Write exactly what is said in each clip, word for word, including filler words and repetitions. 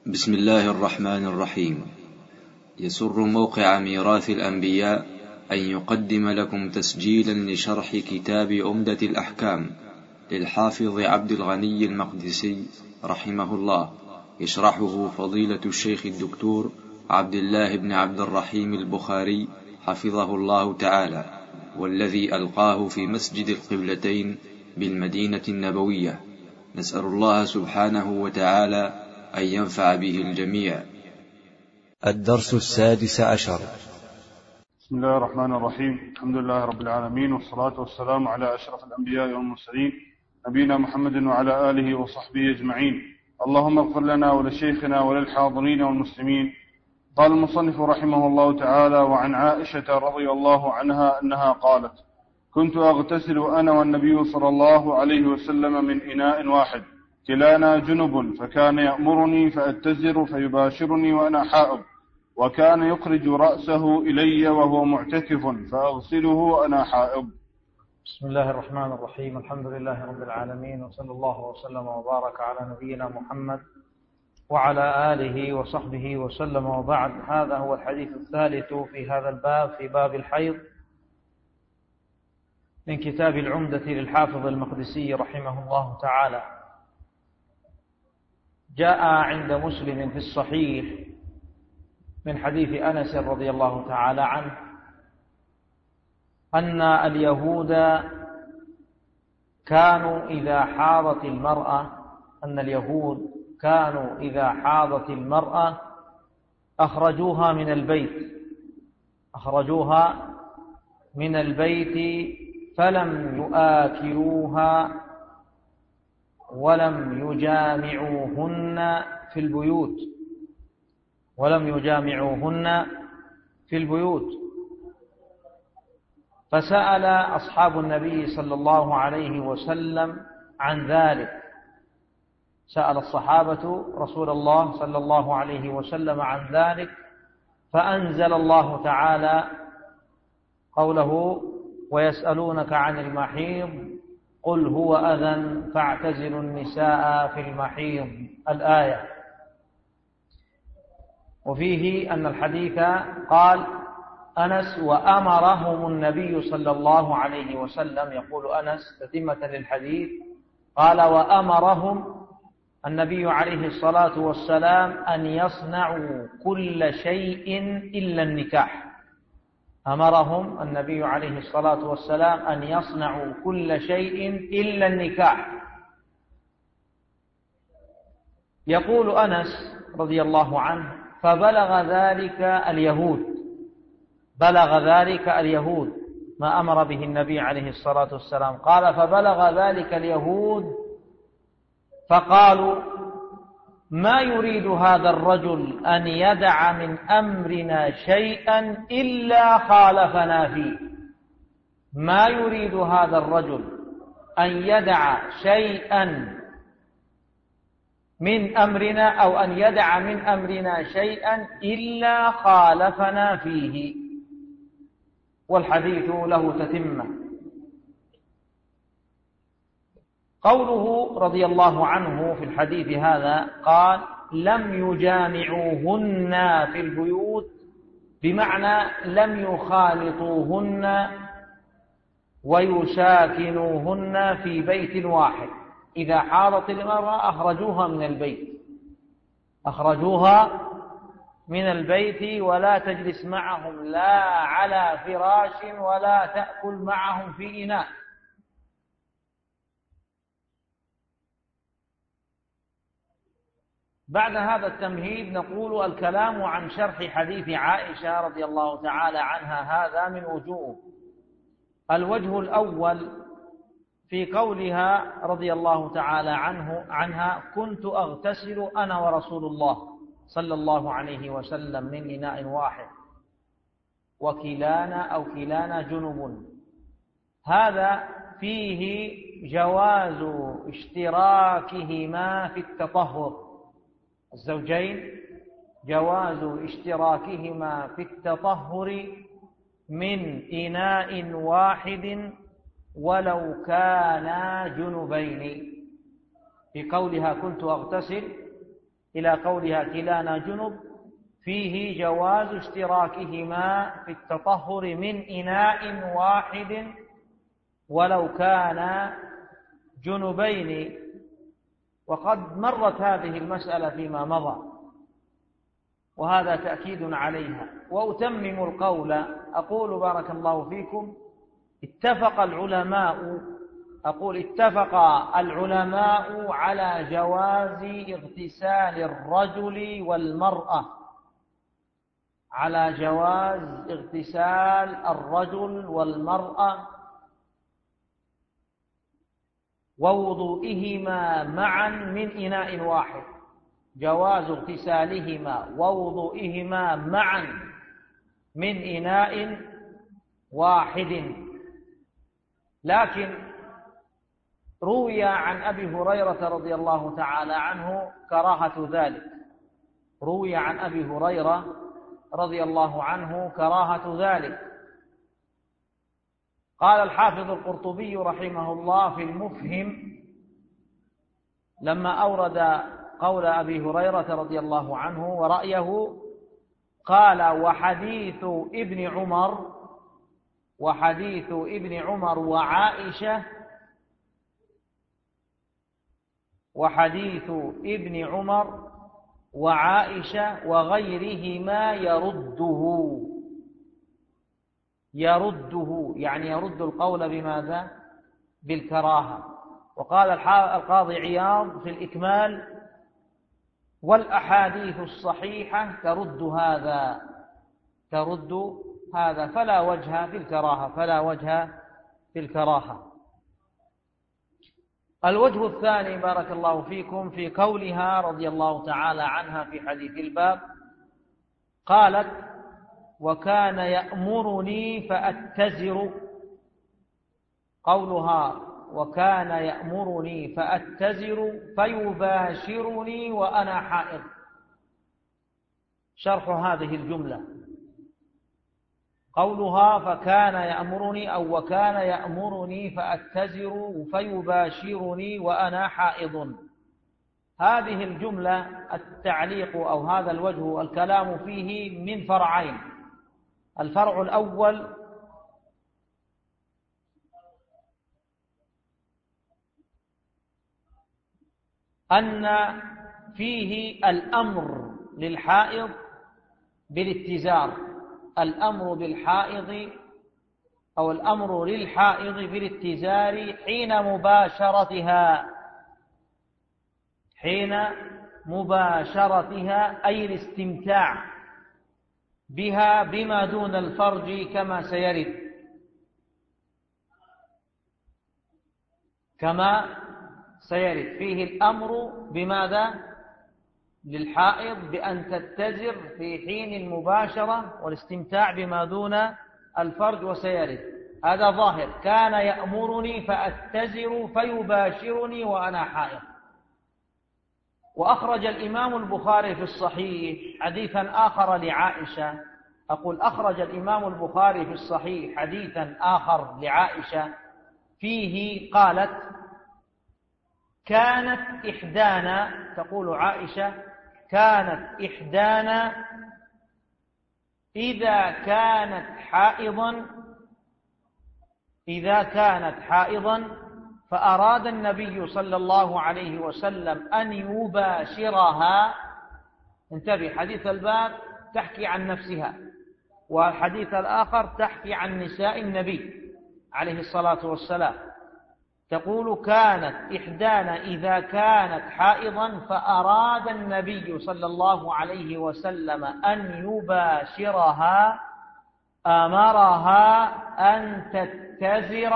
بسم الله الرحمن الرحيم. يسر موقع ميراث الأنبياء أن يقدم لكم تسجيلا لشرح كتاب عمدة الأحكام للحافظ عبد الغني المقدسي رحمه الله، يشرحه فضيلة الشيخ الدكتور عبد الله بن عبد الرحيم البخاري حفظه الله تعالى، والذي ألقاه في مسجد القبلتين بالمدينة النبوية. نسأل الله سبحانه وتعالى أن ينفع به الجميع. الدرس السادس عشر. بسم الله الرحمن الرحيم. الحمد لله رب العالمين، والصلاة والسلام على أشرف الأنبياء والمرسلين نبينا محمد وعلى آله وصحبه أجمعين. اللهم اغفر لنا ولشيخنا وللحاضرين والمسلمين. قال المصنف رحمه الله تعالى: وعن عائشة رضي الله عنها أنها قالت: كنت أغتسل أنا والنبي صلى الله عليه وسلم من إناء واحد، كلانا جنب، فكان يأمرني فأتزر فيباشرني وأنا حائض، وكان يخرج رأسه إلي وهو معتكف فأغسله وأنا حائض. بسم الله الرحمن الرحيم. الحمد لله رب العالمين، وصلى الله وسلم وبارك على نبينا محمد وعلى آله وصحبه وسلم، وبعد. هذا هو الحديث الثالث في هذا الباب، في باب الحيض، من كتاب العمدة للحافظ المقدسي رحمه الله تعالى. جاء عند مسلم في الصحيح من حديث أنس رضي الله تعالى عنه أن اليهود كانوا إذا حاضت المرأة أن اليهود كانوا إذا حاضت المرأة أخرجوها من البيت أخرجوها من البيت فلم يؤاكلوها ولم يجامعوهن في البيوت ولم يجامعوهن في البيوت فسأل أصحاب النبي صلى الله عليه وسلم عن ذلك سأل الصحابة رسول الله صلى الله عليه وسلم عن ذلك، فأنزل الله تعالى قوله: ويسألونك عن المحيض قل هو أذى فاعتزلوا النساء في المحيض، الآية. وفيه أن الحديث قال أنس: وأمرهم النبي صلى الله عليه وسلم، يقول أنس تتمة للحديث، قال: وأمرهم النبي عليه الصلاة والسلام أن يصنعوا كل شيء إلا النكاح. أمرهم النبي عليه الصلاة والسلام أن يصنعوا كل شيء إلا النكاح. يقول أنس رضي الله عنه: فبلغ ذلك اليهود بلغ ذلك اليهود ما أمر به النبي عليه الصلاة والسلام. قال: فبلغ ذلك اليهود فقالوا: ما يريد هذا الرجل أن يدع من أمرنا شيئا إلا خالفنا فيه ما يريد هذا الرجل أن يدع شيئا من أمرنا أو أن يدع من أمرنا شيئا إلا خالفنا فيه. والحديث له تتمة. قوله رضي الله عنه في الحديث هذا قال: لم يجامعوهن في البيوت، بمعنى لم يخالطوهن ويساكنوهن في بيت واحد. إذا حاضت المرأة أخرجوها من البيت أخرجوها من البيت ولا تجلس معهم لا على فراش ولا تأكل معهم في إناء. بعد هذا التمهيد نقول: الكلام عن شرح حديث عائشة رضي الله تعالى عنها هذا من وجوه. الوجه الأول في قولها رضي الله تعالى عنه عنها: كنت أغتسل أنا ورسول الله صلى الله عليه وسلم من إناء واحد، وكلانا أو كلانا جنب. هذا فيه جواز اشتراكهما في التطهر، الزوجين جواز اشتراكهما في التطهر من إناء واحد ولو كانا جنبين. في قولها كنت أغتسل إلى قولها كلانا جنب فيه جواز اشتراكهما في التطهر من إناء واحد ولو كان جنبين. وقد مرت هذه المسألة فيما مضى، وهذا تأكيد عليها. وأتمم القول أقول بارك الله فيكم اتفق العلماء أقول اتفق العلماء على جواز اغتسال الرجل والمرأة على جواز اغتسال الرجل والمرأة ووضوئهما معا من إناء واحد، جواز اغتسالهما ووضوئهما معا من إناء واحد. لكن روي عن أبي هريرة رضي الله تعالى عنه كراهة ذلك روي عن أبي هريرة رضي الله عنه كراهة ذلك. قال الحافظ القرطبي رحمه الله في المفهم لما أورد قول أبي هريرة رضي الله عنه ورأيه، قال وحديث ابن عمر وحديث ابن عمر وعائشة وحديث ابن عمر وعائشة وغيرهما يرده يرده يعني يرد القول بماذا؟ بالكراهة. وقال القاضي عياض في الإكمال والأحاديث الصحيحة ترد هذا ترد هذا فلا وجه في الكراهة فلا وجه في الكراهة. الوجه الثاني بارك الله فيكم في قولها رضي الله تعالى عنها في حديث الباب، قالت وكان يأمرني فأتزر. قولها وكان يأمرني فأتزر فيباشرني وأنا حائض. شرح هذه الجملة، قولها فكان يأمرني أو وكان يأمرني فأتزر فيباشرني وأنا حائض. هذه الجملة التعليق أو هذا الوجه الكلام فيه من فرعين. الفرع الأول أن فيه الأمر للحائض بالاتزار الأمر بالحائض أو الأمر للحائض بالاتزار حين مباشرتها حين مباشرتها أي الاستمتاع بها بما دون الفرج كما سيرد كما سيرد فيه الأمر بماذا؟ للحائض بأن تتزر في حين المباشرة والاستمتاع بما دون الفرج وسيرد. هذا ظاهر. كان يأمرني فأتزر فيباشرني وأنا حائض. وأخرج الإمام البخاري في الصحيح حديثا آخر لعائشة أقول أخرج الإمام البخاري في الصحيح حديثا آخر لعائشة فيه قالت كانت إحدانا تقول عائشة كانت إحدانا إذا كانت حائضا إذا كانت حائضا فأراد النبي صلى الله عليه وسلم أن يباشرها. انتبه، حديث الباب تحكي عن نفسها والحديث الآخر تحكي عن نساء النبي عليه الصلاة والسلام. تقول كانت إحدانا إذا كانت حائضا فأراد النبي صلى الله عليه وسلم أن يباشرها أمرها أن تتزر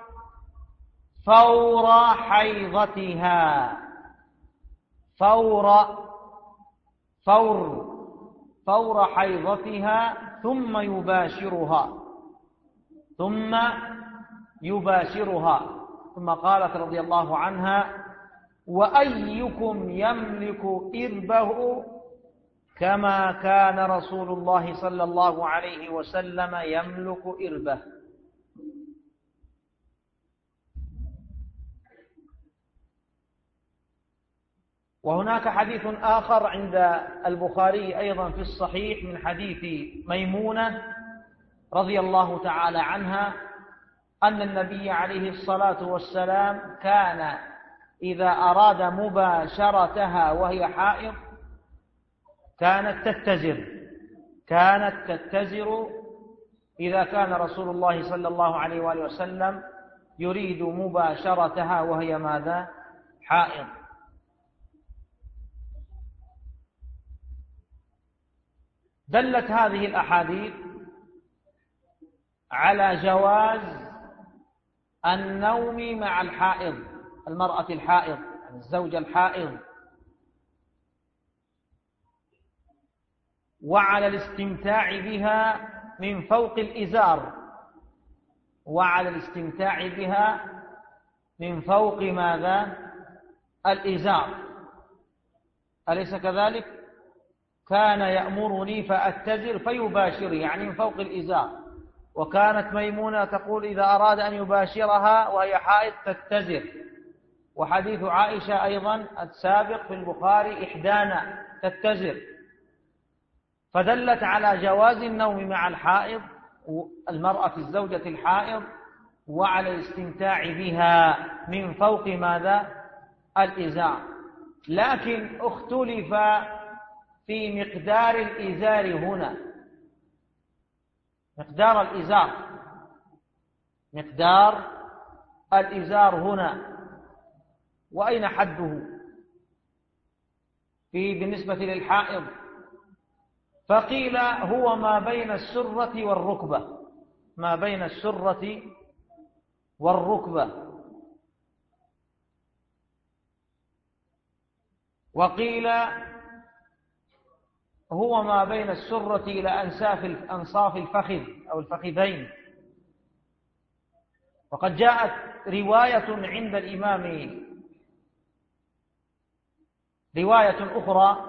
فور حيضتها فور فور فور حيضتها ثم يباشرها ثم يباشرها ثم قالت رضي الله عنها وأيكم يملك إربه كما كان رسول الله صلى الله عليه وسلم يملك إربه. وهناك حديث آخر عند البخاري أيضا في الصحيح من حديث ميمونة رضي الله تعالى عنها أن النبي عليه الصلاة والسلام كان إذا أراد مباشرتها وهي حائض كانت تتزر كانت تتزر إذا كان رسول الله صلى الله عليه وآله وسلم يريد مباشرتها وهي ماذا؟ حائض. دلت هذه الأحاديث على جواز النوم مع الحائض، المرأة الحائض، الزوجة الحائض، وعلى الاستمتاع بها من فوق الإزار، وعلى الاستمتاع بها من فوق ماذا؟ الإزار. أليس كذلك؟ كان يأمرني فأتزر فيباشر، يعني من فوق الإزار. وكانت ميمونة تقول إذا أراد أن يباشرها وهي حائض تتزر. وحديث عائشة أيضا السابق في البخاري إحدانا تتزر. فدلت على جواز النوم مع الحائض، المرأة الزوجة الحائض، وعلى الاستمتاع بها من فوق ماذا؟ الإزار. لكن اختلف في مقدار الإزار هنا، مقدار الإزار مقدار الإزار هنا وأين حده في بالنسبة للحائض؟ فقيل هو ما بين السرة والركبة، ما بين السرة والركبة، وقيل هو ما بين السرة إلى أنساف أنصاف الفخذ أو الفخذين. وقد جاءت رواية عند الإمام، رواية أخرى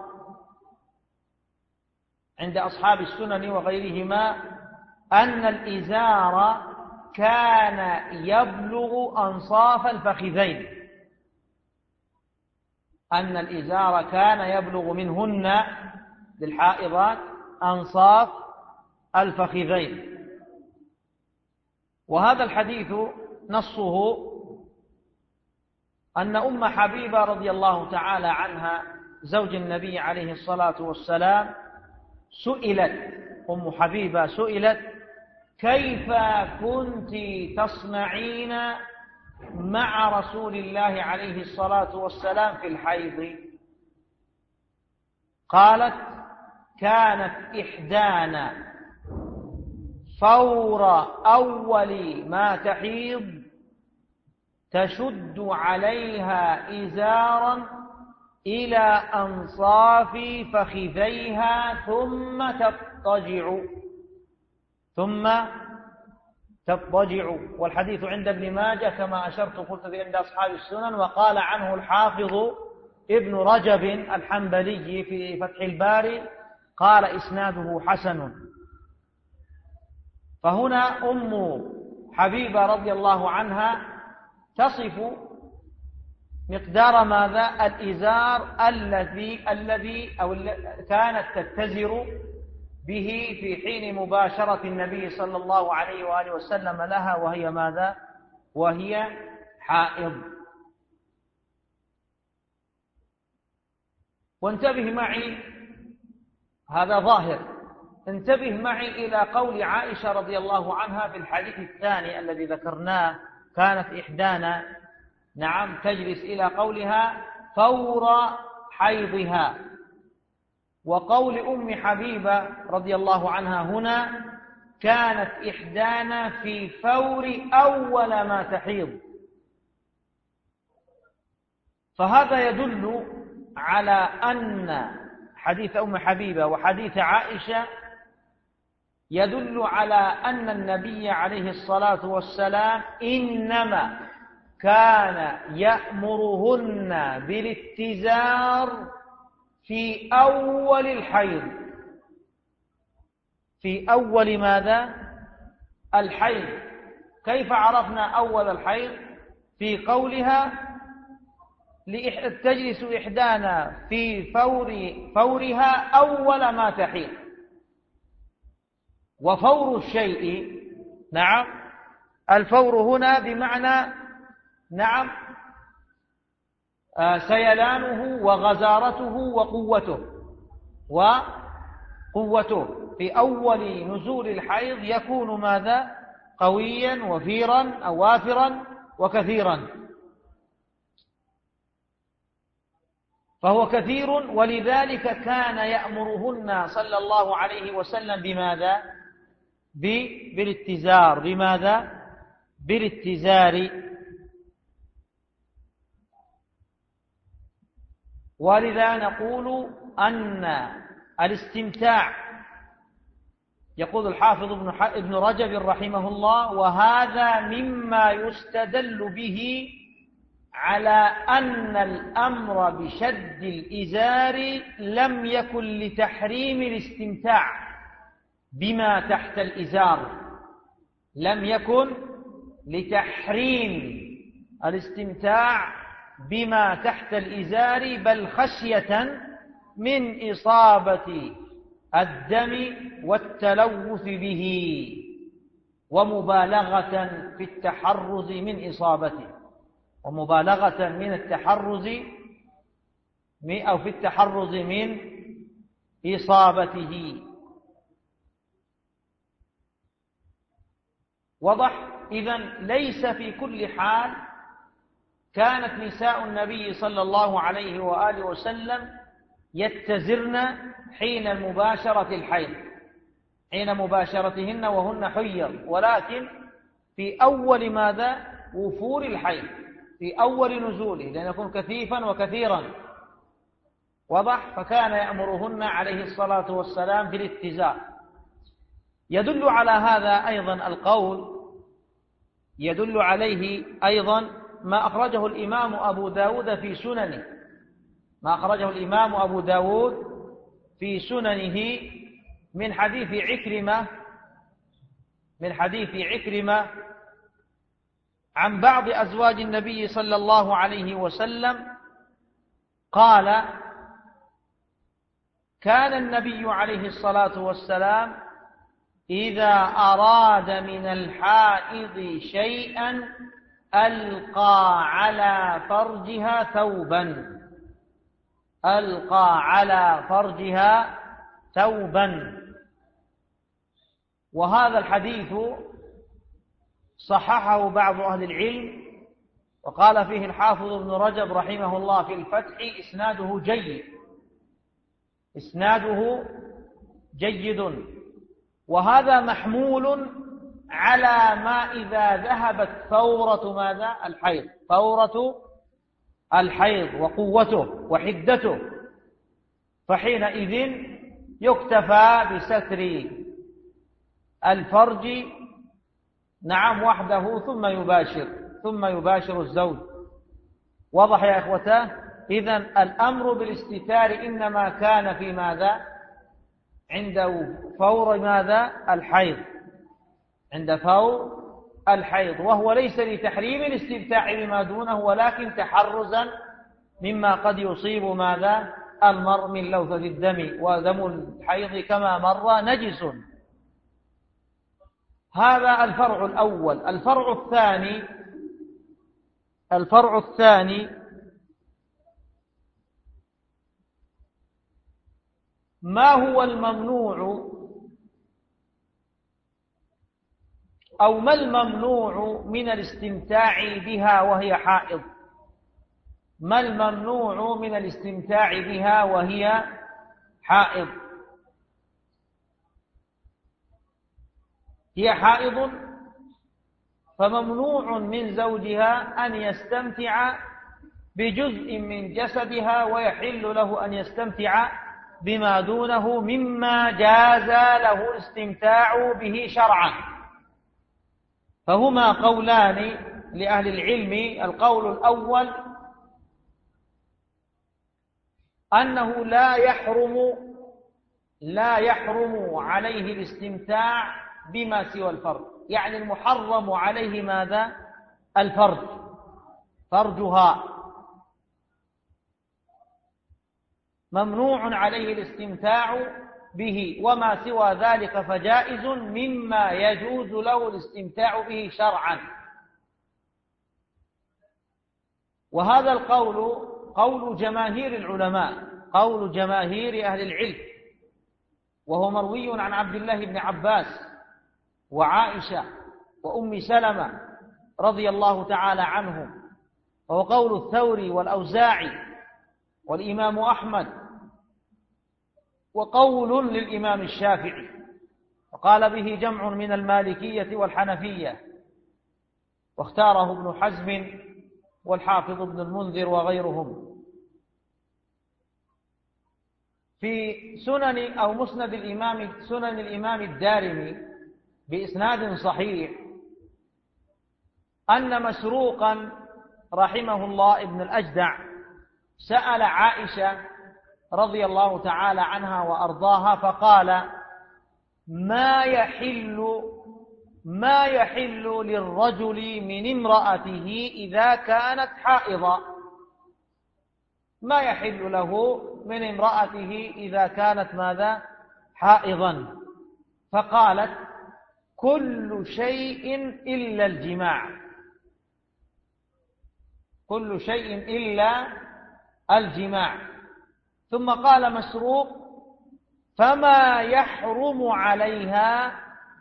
عند أصحاب السنن وغيرهما أن الإزار كان يبلغ أنصاف الفخذين، أن الإزار كان يبلغ منهن للحائضات أنصاف الفخذين. وهذا الحديث نصه أن أم حبيبة رضي الله تعالى عنها زوج النبي عليه الصلاة والسلام سئلت، أم حبيبة سئلت كيف كنت تصنعين مع رسول الله عليه الصلاة والسلام في الحيض؟ قالت كانت إحدانا فور أول ما تحيض تشد عليها إزارا إلى أنصاف فخذيها ثم تضطجع ثم تضطجع. والحديث عند ابن ماجه كما أشرت قلت عند أصحاب السنن، وقال عنه الحافظ ابن رجب الحنبلي في فتح الباري قال إسناده حسن. فهنا أم حبيبة رضي الله عنها تصف مقدار ماذا؟ الإزار الذي الذي أو كانت تتزر به في حين مباشرة النبي صلى الله عليه وآله وسلم لها وهي ماذا؟ وهي حائض. وانتبه معي، هذا ظاهر، انتبه معي إلى قول عائشة رضي الله عنها في الحديث الثاني الذي ذكرناه، كانت إحدانا نعم تجلس، إلى قولها فور حيضها. وقول أم حبيبة رضي الله عنها هنا كانت إحدانا في فور أول ما تحيض. فهذا يدل على أن حديث أم حبيبة وحديث عائشة يدل على أن النبي عليه الصلاة والسلام إنما كان يأمرهن بالاتزار في أول الحيض، في أول ماذا؟ الحيض. كيف عرفنا أول الحيض؟ في قولها تجلس إحدانا في فور فورها أول ما تحيض. وفور الشيء، نعم، الفور هنا بمعنى نعم سيلانه وغزارته وقوته وقوته في أول نزول الحيض يكون ماذا؟ قويا وفيرا أو وافرا وكثيرا، فهو كثير. ولذلك كان يأمرهن صلى الله عليه وسلم بماذا؟ بالاتزار. بماذا؟ بالاتزار. ولذا نقول أن الاستمتاع، يقول الحافظ ابن رجب رحمه الله: وهذا مما يستدل به على أن الأمر بشد الإزار لم يكن لتحريم الاستمتاع بما تحت الإزار، لم يكن لتحريم الاستمتاع بما تحت الإزار، بل خشية من إصابة الدم والتلوث به ومبالغة في التحرز من إصابته، ومبالغة من التحرز أو في التحرز من إصابته. وضح؟ إذن ليس في كل حال كانت نساء النبي صلى الله عليه وآله وسلم يتزرن حين مباشرة الحيض، حين مباشرتهن وهن حيض، ولكن في أول ماذا؟ وفور الحيض، في أول نزوله، لأن يكون كثيفا وكثيرا. وضح؟ فكان يأمرهن عليه الصلاة والسلام بالاتزار. يدل على هذا أيضا القول، يدل عليه أيضا ما أخرجه الإمام أبو داود في سننه، ما أخرجه الإمام أبو داود في سننه من حديث عكرمة من حديث عكرمة عن بعض أزواج النبي صلى الله عليه وسلم قال: كان النبي عليه الصلاة والسلام إذا أراد من الحائض شيئا ألقى على فرجها ثوبا، ألقى على فرجها ثوبا. وهذا الحديث صححه بعض أهل العلم، وقال فيه الحافظ ابن رجب رحمه الله في الفتح: إسناده جيد، إسناده جيد. وهذا محمول على ما إذا ذهبت فورة ماذا؟ الحيض، فورة الحيض وقوته وحدته، فحينئذ يكتفى بستر الفرج نعم وحده ثم يباشر ثم يباشر الزوج. واضح يا إخوتاه؟ إذن الأمر بالاستتار إنما كان في ماذا؟ عند فور ماذا؟ الحيض، عند فور الحيض، وهو ليس لتحريم الاستمتاع بما دونه، ولكن تحرزا مما قد يصيب ماذا؟ المرء من لوثة الدم، ودم الحيض كما مر نجس. هذا الفرع الأول. الفرع الثاني الفرع الثاني ما هو الممنوع أو ما الممنوع من الاستمتاع بها وهي حائض؟ ما الممنوع من الاستمتاع بها وهي حائض؟ هي حائض فممنوع من زوجها أن يستمتع بجزء من جسدها، ويحل له أن يستمتع بما دونه مما جاز له الاستمتاع به شرعا. فهما قولان لأهل العلم. القول الأول أنه لا يحرم لا يحرم عليه الاستمتاع بما سوى الفرج، يعني المحرم عليه ماذا؟ الفرج، فرجها. ممنوع عليه الاستمتاع به، وما سوى ذلك فجائز مما يجوز له الاستمتاع به شرعا. وهذا القول قول جماهير العلماء، قول جماهير أهل العلم، وهو مروي عن عبد الله بن عباس وعائشة وأم سلمة رضي الله تعالى عنهم، وهو قول الثوري والأوزاعي والإمام أحمد، وقول للإمام الشافعي، وقال به جمع من المالكية والحنفية، واختاره ابن حزم والحافظ ابن المنذر وغيرهم. في سنن أو مسند الإمام سنن الإمام الدارمي بإسناد صحيح أن مسروقا رحمه الله ابن الأجدع سأل عائشة رضي الله تعالى عنها وأرضاها فقال: ما يحل ما يحل للرجل من امرأته إذا كانت حائضا، ما يحل له من امرأته إذا كانت ماذا؟ حائضا. فقالت: كل شيء إلا الجماع، كل شيء إلا الجماع. ثم قال مسروق: فما يحرم عليها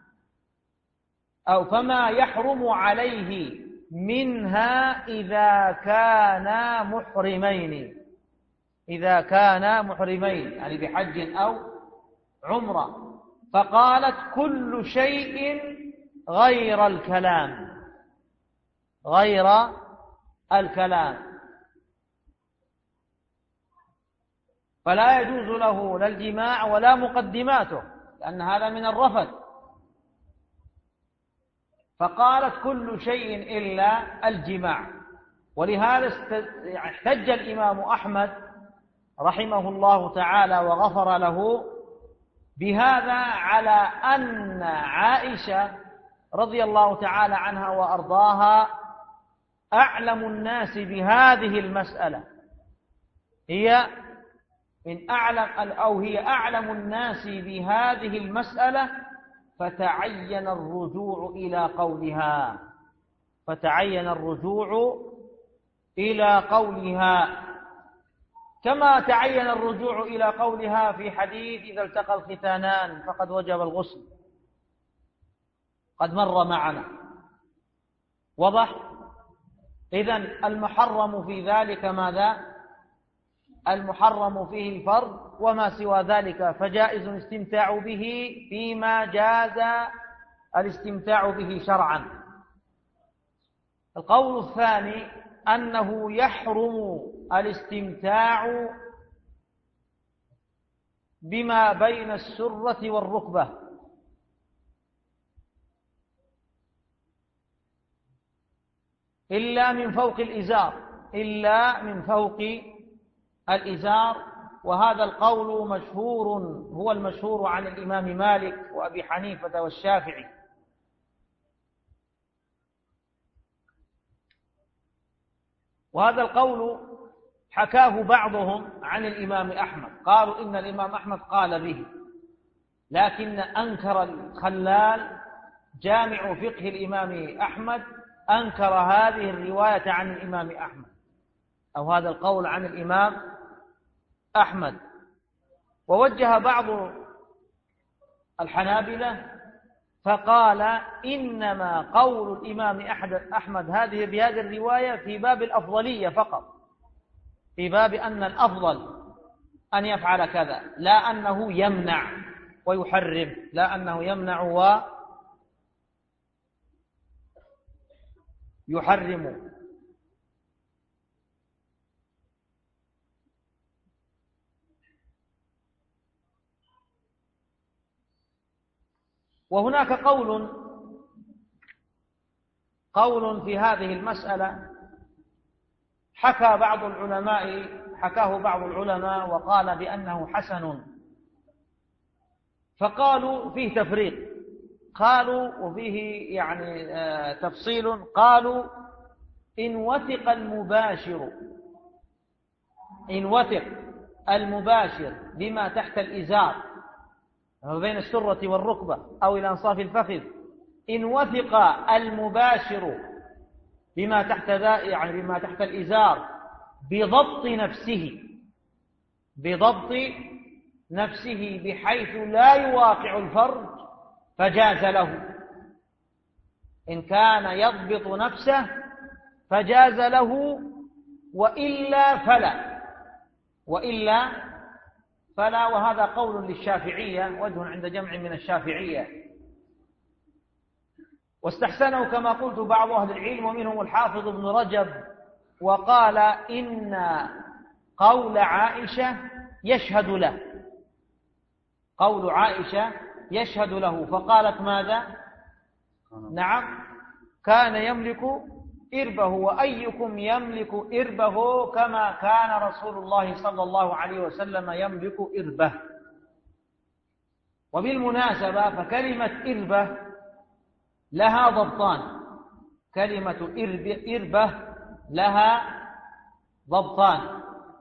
أو فما يحرم عليه منها إذا كانا محرمين، إذا كانا محرمين يعني بحج أو عمرة. فقالت: كل شيء غير الكلام، غير الكلام. فلا يجوز له لا الجماع ولا مقدماته، لأن هذا من الرفث. فقالت: كل شيء إلا الجماع. ولهذا احتج الإمام أحمد رحمه الله تعالى وغفر له بهذا على أن عائشة رضي الله تعالى عنها وأرضاها أعلم الناس بهذه المسألة، هي من أعلم أو هي أعلم الناس بهذه المسألة، فتعين الرجوع إلى قولها فتعين الرجوع إلى قولها كما تعين الرجوع إلى قولها في حديث إذا التقى الختانان فقد وجب الغسل، قد مر معنا. وضح؟ إذن المحرم في ذلك ماذا؟ المحرم فيه الفرض، وما سوى ذلك فجائز الاستمتاع به فيما جاز الاستمتاع به شرعا. القول الثاني أنه يحرم الاستمتاع بما بين السرة والركبة، إلا من فوق الإزار إلا من فوق الإزار. وهذا القول مشهور، هو المشهور عن الإمام مالك وأبي حنيفة والشافعي. وهذا القول حكاه بعضهم عن الإمام أحمد، قالوا إن الإمام أحمد قال به، لكن أنكر الخلال جامع فقه الإمام أحمد، أنكر هذه الرواية عن الإمام أحمد أو هذا القول عن الإمام أحمد. ووجه بعض الحنابلة فقال: إنما قول الإمام أحمد هذه بهذه الرواية في باب الأفضلية فقط، في باب أن الأفضل أن يفعل كذا، لا أنه يمنع ويحرم، لا أنه يمنع ويحرم. وهناك قول قول في هذه المسألة حكى بعض العلماء حكاه بعض العلماء وقال بأنه حسن، فقالوا فيه تفريق، قالوا وفيه يعني تفصيل، قالوا إن وثق المباشر إن وثق المباشر بما تحت الإزار بين السرة والركبة أو إلى أنصاف الفخذ، إن وثق المباشر بما تحت يعني بما تحت الإزار بضبط نفسه بضبط نفسه بحيث لا يواقع الفرج فجاز له. إن كان يضبط نفسه فجاز له، وإلا فلا وإلا فلا وهذا قول للشافعية، وجه عند جمع من الشافعية، واستحسنه كما قلت بعض أهل العلم ومنهم الحافظ ابن رجب، وقال إن قول عائشة يشهد له قول عائشة يشهد له فقالت ماذا؟ نعم، كان يملك إربه، وأيكم يملك إربه كما كان رسول الله صلى الله عليه وسلم يملك إربه. وبالمناسبة فكلمة إربة لها ضبطان، كلمة إربة لها ضبطان،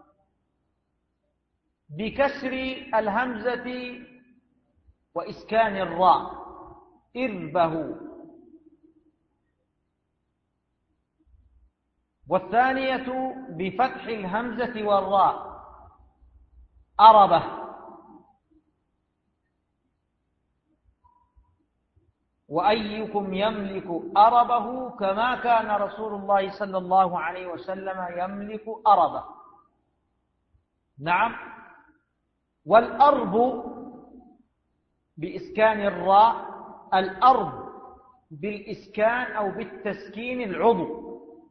بكسر الهمزة وإسكان الراء، إربه، والثانية بفتح الهمزة والراء، أربه. وأيكم يملك أربه كما كان رسول الله صلى الله عليه وسلم يملك أربه. نعم. والأرب بإسكان الراء، الأرب بالإسكان أو بالتسكين العضو،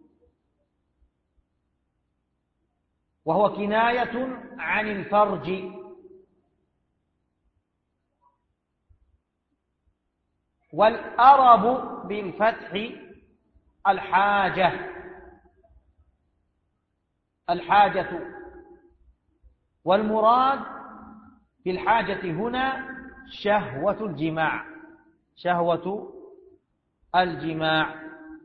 وهو كناية عن الفرج. والأرب بالفتح الحاجة الحاجة والمراد بالحاجة هنا شهوة الجماع شهوة الجماع.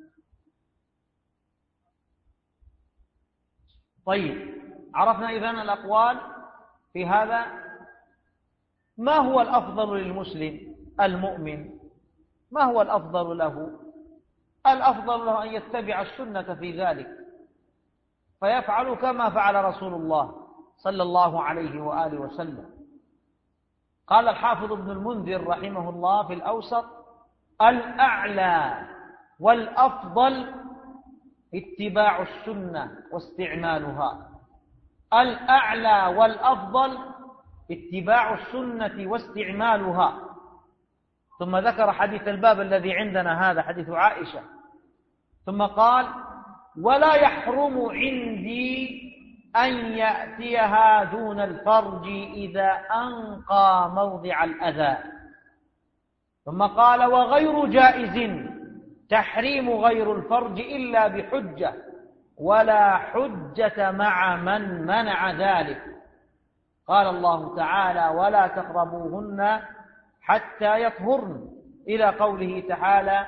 طيب، عرفنا إذن الأقوال في هذا. ما هو الأفضل للمسلم المؤمن؟ ما هو الأفضل له؟ الأفضل له أن يتبع السنة في ذلك، فيفعل كما فعل رسول الله صلى الله عليه وآله وسلم. قال الحافظ ابن المنذر رحمه الله في الأوسط: الأعلى والأفضل اتباع السنة واستعمالها. الأعلى والأفضل اتباع السنة واستعمالها. ثم ذكر حديث الباب الذي عندنا هذا، حديث عائشة، ثم قال: ولا يحرم عندي أن يأتيها دون الفرج إذا أنقى موضع الأذى. ثم قال: وغير جائز تحريم غير الفرج إلا بحجة، ولا حجة مع من منع ذلك. قال الله تعالى: ولا تقربوهن حتى يطهرن، إلى قوله تعالى: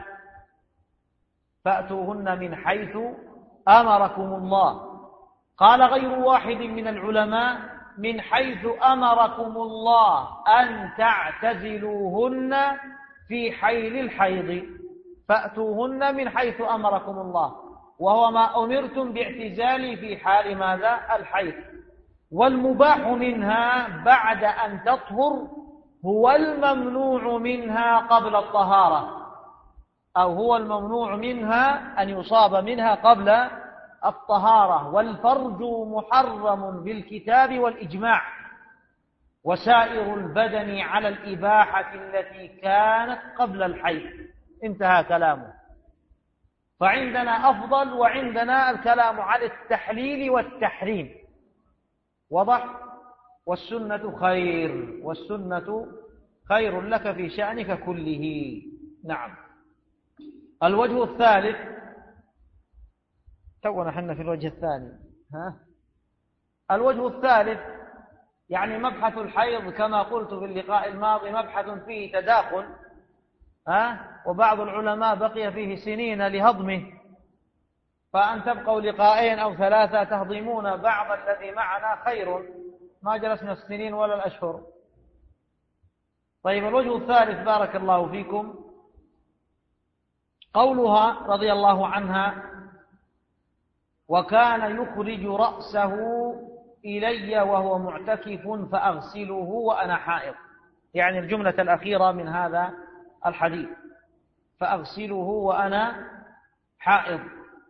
فأتوهن من حيث أمركم الله. قال غير واحد من العلماء: من حيث أمركم الله أن تعتزلوهن في حيل الحيض، فأتوهن من حيث أمركم الله، وهو ما أمرتم باعتزالي في حال ماذا؟ الحيض. والمباح منها بعد أن تطهر هو الممنوع منها قبل الطهارة، أو هو الممنوع منها أن يصاب منها قبل الطهارة. والفرج محرم بالكتاب والإجماع، وسائر البدن على الإباحة التي كانت قبل الحيض. انتهى كلامه. فعندنا أفضل، وعندنا الكلام على التحليل والتحريم. وضح؟ والسنة خير، والسنة خير لك في شأنك كله. نعم. الوجه الثالث، تونا حنا في الوجه الثاني. ها؟ الوجه الثالث يعني مبحث الحيض، كما قلت في اللقاء الماضي، مبحث فيه تداخل، ها؟ وبعض العلماء بقي فيه سنين لهضمه، فأن تبقوا لقاءين أو ثلاثة تهضمون بعض الذي معنا خير. ما جلسنا السنين ولا الأشهر. طيب الوجه الثالث بارك الله فيكم قولها رضي الله عنها: وكان يخرج رأسه إلي وهو معتكف فأغسله وأنا حائض، يعني الجملة الأخيرة من هذا الحديث، فأغسله وأنا حائض.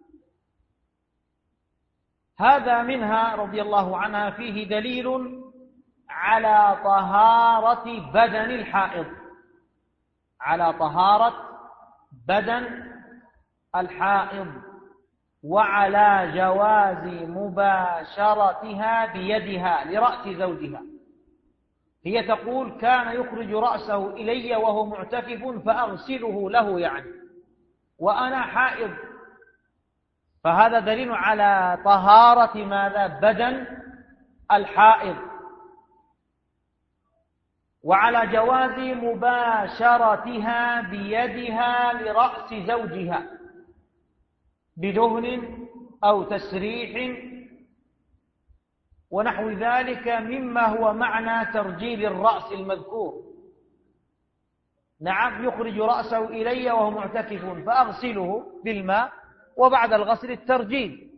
هذا منها رضي الله عنها فيه دليل على طهارة بدن الحائض، على طهارة بدن الحائض، وعلى جواز مباشرتها بيدها لرأس زوجها. هي تقول: كان يخرج رأسه إلي وهو معتكف فأغسله له، يعني وأنا حائض، فهذا دليل على طهارة ماذا؟ بدن الحائض، وعلى جواز مباشرتها بيدها لرأس زوجها بدهن أو تسريح ونحو ذلك مما هو معنى ترجيل الرأس المذكور. نعم، يخرج رأسه إلي وهو معتكف فأغسله بالماء، وبعد الغسل الترجيل،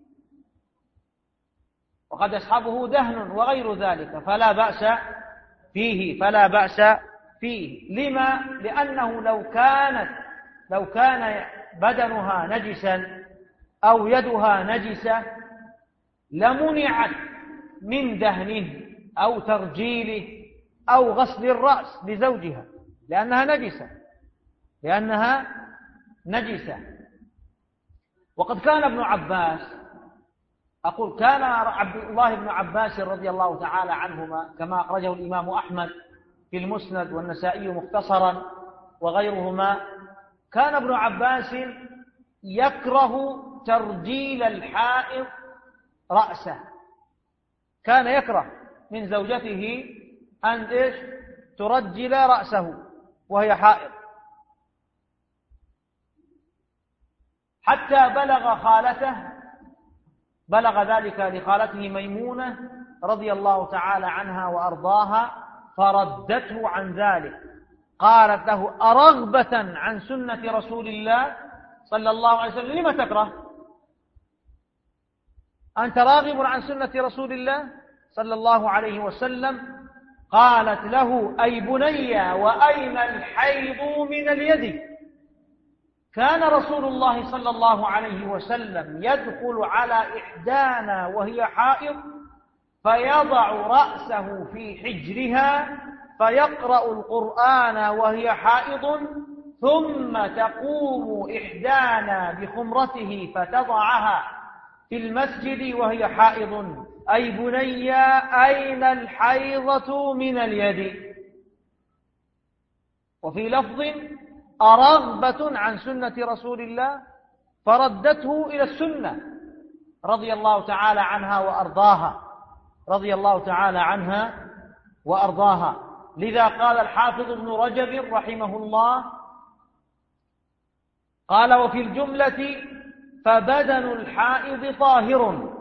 وقد يصحبه دهن وغير ذلك، فلا بأس فيه فلا بأس فيه. لما؟ لأنه لو كانت لو كان بدنها نجسا أو يدها نجسة لمنعت من دهنه أو ترجيله أو غسل الرأس لزوجها، لأنها نجسة لأنها نجسة وقد كان ابن عباس، أقول كان عبد الله بن عباس رضي الله تعالى عنهما كما أخرجه الإمام أحمد في المسند والنسائي مختصرا وغيرهما، كان ابن عباس يكره ترجيل الحائض رأسه، كان يكره من زوجته أن إيش ترجل رأسه وهي حائض، حتى بلغ خالته بلغ ذلك لخالته ميمونة رضي الله تعالى عنها وأرضاها، فردته عن ذلك، قالت له: أرغبة عن سنة رسول الله صلى الله عليه وسلم لما تكره؟ أنت راغب عن سنة رسول الله صلى الله عليه وسلم؟ قالت له: أي بني، وأين الحيض من اليد؟ كان رسول الله صلى الله عليه وسلم يدخل على إحدانا وهي حائض فيضع رأسه في حجرها فيقرأ القرآن وهي حائض، ثم تقوم إحدانا بخمرته فتضعها في المسجد وهي حائض. أي بني، أين الحيضة من اليد؟ وفي لفظ: أرغبة عن سنة رسول الله، فردته إلى السنة رضي الله تعالى عنها وأرضاها رضي الله تعالى عنها وأرضاها. لذا قال الحافظ ابن رجب رحمه الله، قال: وفي الجملة فبدن الحائض طاهر،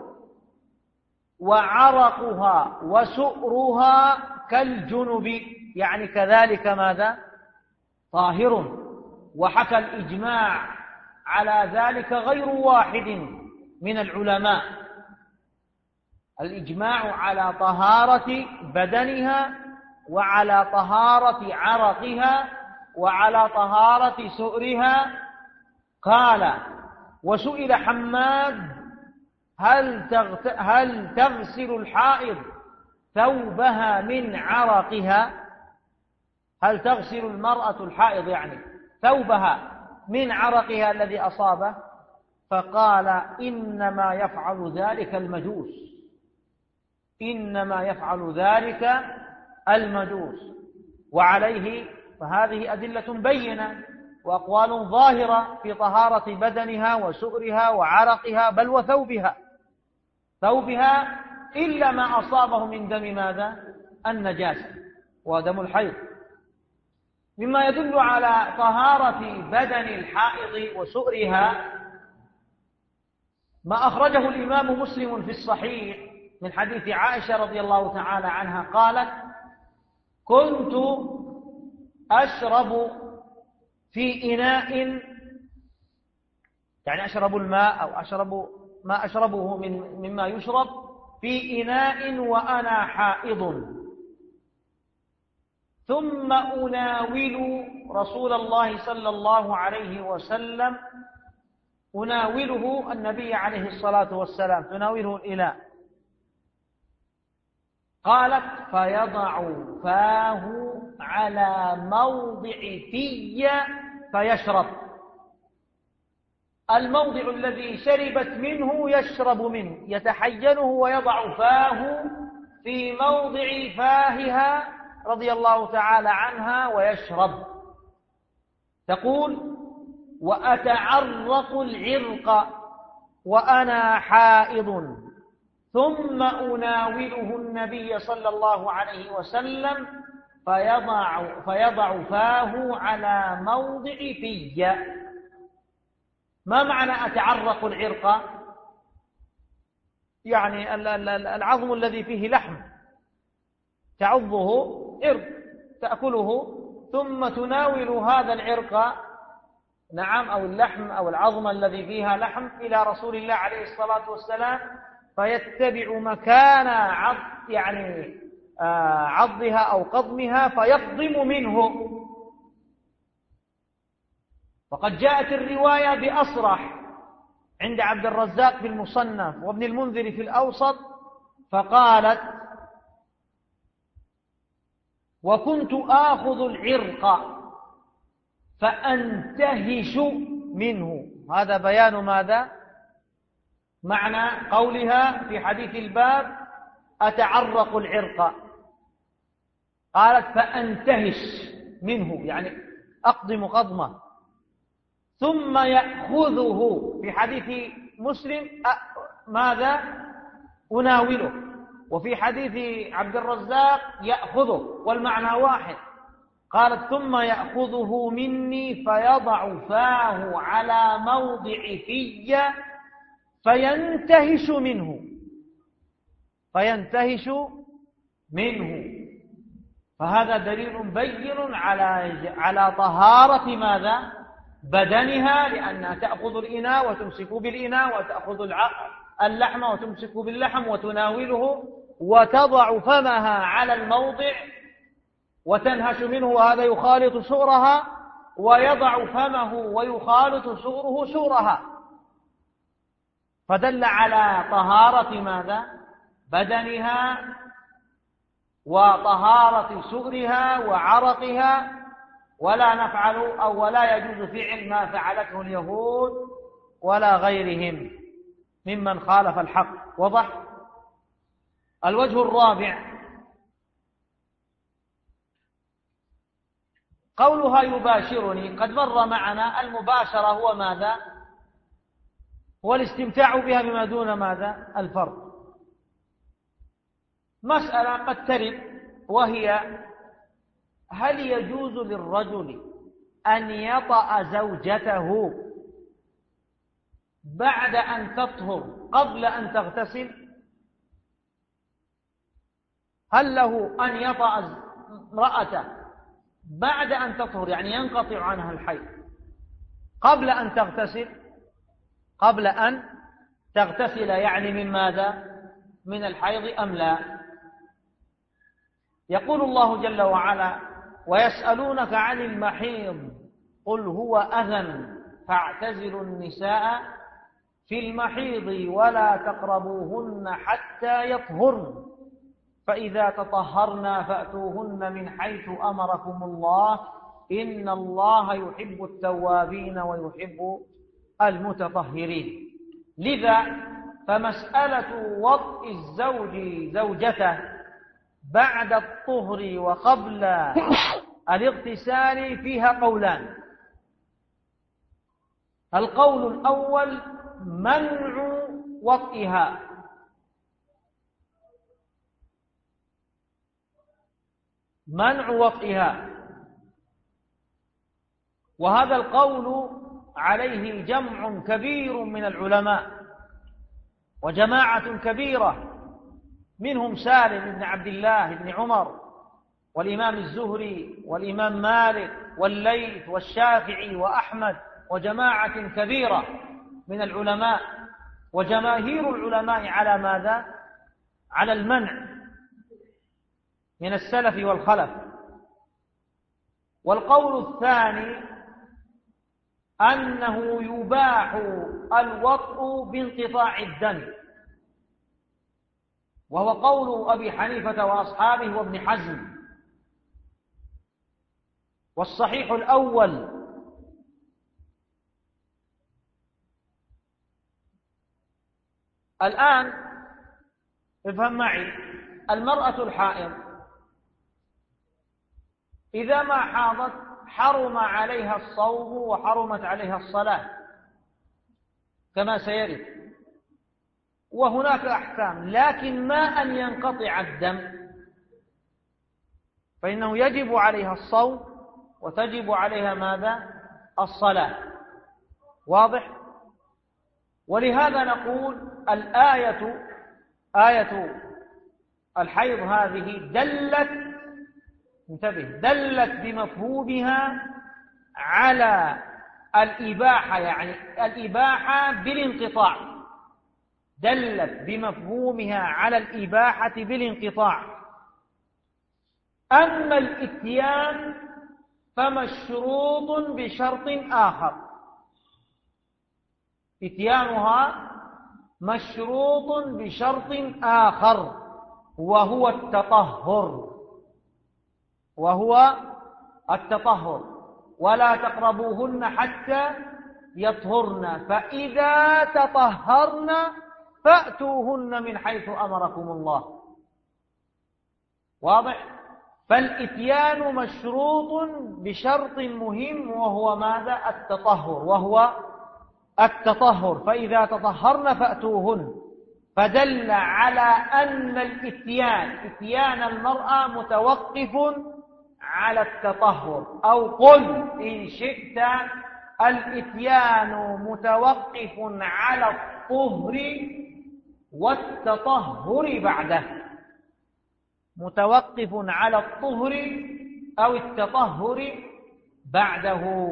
وعرقها وسؤرها كالجنب، يعني كذلك ماذا؟ طاهر. وحكى الإجماع على ذلك غير واحد من العلماء، الإجماع على طهارة بدنها وعلى طهارة عرقها وعلى طهارة سؤرها. قال: وسئل حماد: هل هل تغسل الحائض ثوبها من عرقها؟ هل تغسل المرأة الحائض يعني ثوبها من عرقها الذي أصابه؟ فقال: إنما يفعل ذلك المجوس إنما يفعل ذلك المجوس. وعليه فهذه أدلة بينة وأقوال ظاهرة في طهارة بدنها وسؤرها وعرقها، بل وثوبها ثوبها إلا ما أصابه من دم ماذا؟ النجاسة ودم الحيض. مما يدل على طهارة بدن الحائض وسؤرها ما أخرجه الإمام مسلم في الصحيح من حديث عائشة رضي الله تعالى عنها قالت: كنت أشرب في إناء، يعني أشرب الماء أو أشرب ما أشربه من مما يشرب في إناء وأنا حائض، ثم أناول رسول الله صلى الله عليه وسلم، أناوله النبي عليه الصلاة والسلام، تناوله الإناء. قالت: فيضع فاه على موضع في فيشرب، الموضع الذي شربت منه يشرب منه، يتحينه ويضع فاه في موضع فاهها رضي الله تعالى عنها ويشرب. تقول: وأتعرق العرق وأنا حائض، ثم أناوله النبي صلى الله عليه وسلم فيضع, فيضع فاه على موضع في. ما معنى أتعرق العرق؟ يعني العظم الذي فيه لحم تعضه عرق تأكله، ثم تناول هذا العرق، نعم، أو اللحم أو العظم الذي فيها لحم، إلى رسول الله عليه الصلاة والسلام، فيتبع مكان عض يعني عضها أو قضمها فيقضم منه. وقد جاءت الرواية بأصرح عند عبد الرزاق في المصنف وابن المنذر في الأوسط، فقالت: وكنت آخذ العرق فأنتهش منه. هذا بيان ماذا؟ معنى قولها في حديث الباب: أتعرق العرق. قالت: فأنتهش منه، يعني أقضم قضمه، ثم يأخذه في حديث مسلم ماذا؟ أناوله، وفي حديث عبد الرزاق يأخذه، والمعنى واحد. قالت: ثم يأخذه مني فيضع فاه على موضع في فينتهش منه فينتهش منه فهذا دليل بين على على طهارة ماذا؟ بدنها، لأنها تأخذ الإناء وتمسك بالإناء، وتأخذ اللحم وتمسك باللحم وتناوله، وتضع فمها على الموضع وتنهش منه، وهذا يخالط سؤرها، ويضع فمه ويخالط سؤره سؤرها، فدل على طهارة ماذا؟ بدنها وطهارة سؤرها وعرقها، ولا نفعل أو ولا يجوز فعل ما فعلته اليهود ولا غيرهم ممن خالف الحق. وضح؟ الوجه الرابع قولها يباشرني. قد مر معنا المباشرة هو ماذا؟ هو الاستمتاع بها بما دون ماذا؟ الفرض. مسألة قد ترد، وهي: هل يجوز للرجل أن يطأ زوجته بعد أن تطهر قبل أن تغتسل؟ هل له أن يطأ امرأته بعد أن تطهر، يعني ينقطع عنها الحيض، قبل أن تغتسل؟ قبل أن تغتسل يعني من ماذا؟ من الحيض أم لا؟ يقول الله جل وعلا: ويسألونك عن المحيض قل هو أذى فاعتزلوا النساء في المحيض ولا تقربوهن حتى يطهرن فإذا تطهرن فأتوهن من حيث أمركم الله إن الله يحب التوابين ويحب المتطهرين. لذا فمسألة وطئ الزوج زوجته بعد الطهر وقبل الاغتسال فيها قولان. القول الأول منع وطئها، منع وطئها، وهذا القول عليه جمع كبير من العلماء وجماعة كبيرة منهم سالم بن عبد الله بن عمر والإمام الزهري والإمام مالك والليث والشافعي وأحمد وجماعة كبيرة من العلماء، وجماهير العلماء على ماذا؟ على المنع من السلف والخلف. والقول الثاني أنه يباح الوطء بانقطاع الدم، وهو قول أبي حنيفة وأصحابه وابن حزم. والصحيح الأول الآن افهم معي، المرأة الحائض إذا ما حاضت حرم عليها الصوم وحرمت عليها الصلاة كما سيرد، وهناك أحكام، لكن ما أن ينقطع الدم، فإنه يجب عليها الصوم وتجب عليها ماذا؟ الصلاة. واضح؟ ولهذا نقول الآية آية الحيض هذه دلت، انتبه، دلت بمفهومها على الإباحة، يعني الإباحة بالانقطاع، دلت بمفهومها على الإباحة بالانقطاع. أما الإتيان فمشروط بشرط آخر، إتيانها مشروط بشرط آخر وهو التطهر، وهو التطهر. ولا تقربوهن حتى يطهرن فإذا تطهرن فأتوهن من حيث أمركم الله. واضح؟ فالإتيان مشروط بشرط مهم وهو ماذا؟ التطهر، وهو التطهر. فإذا تطهرن فأتوهن، فدل على أن الإتيان إتيان المرأة متوقف على التطهر، أو قل إن شئت الإتيان متوقف على الطهر والتطهر بعده، متوقف على الطهر أو التطهر بعده.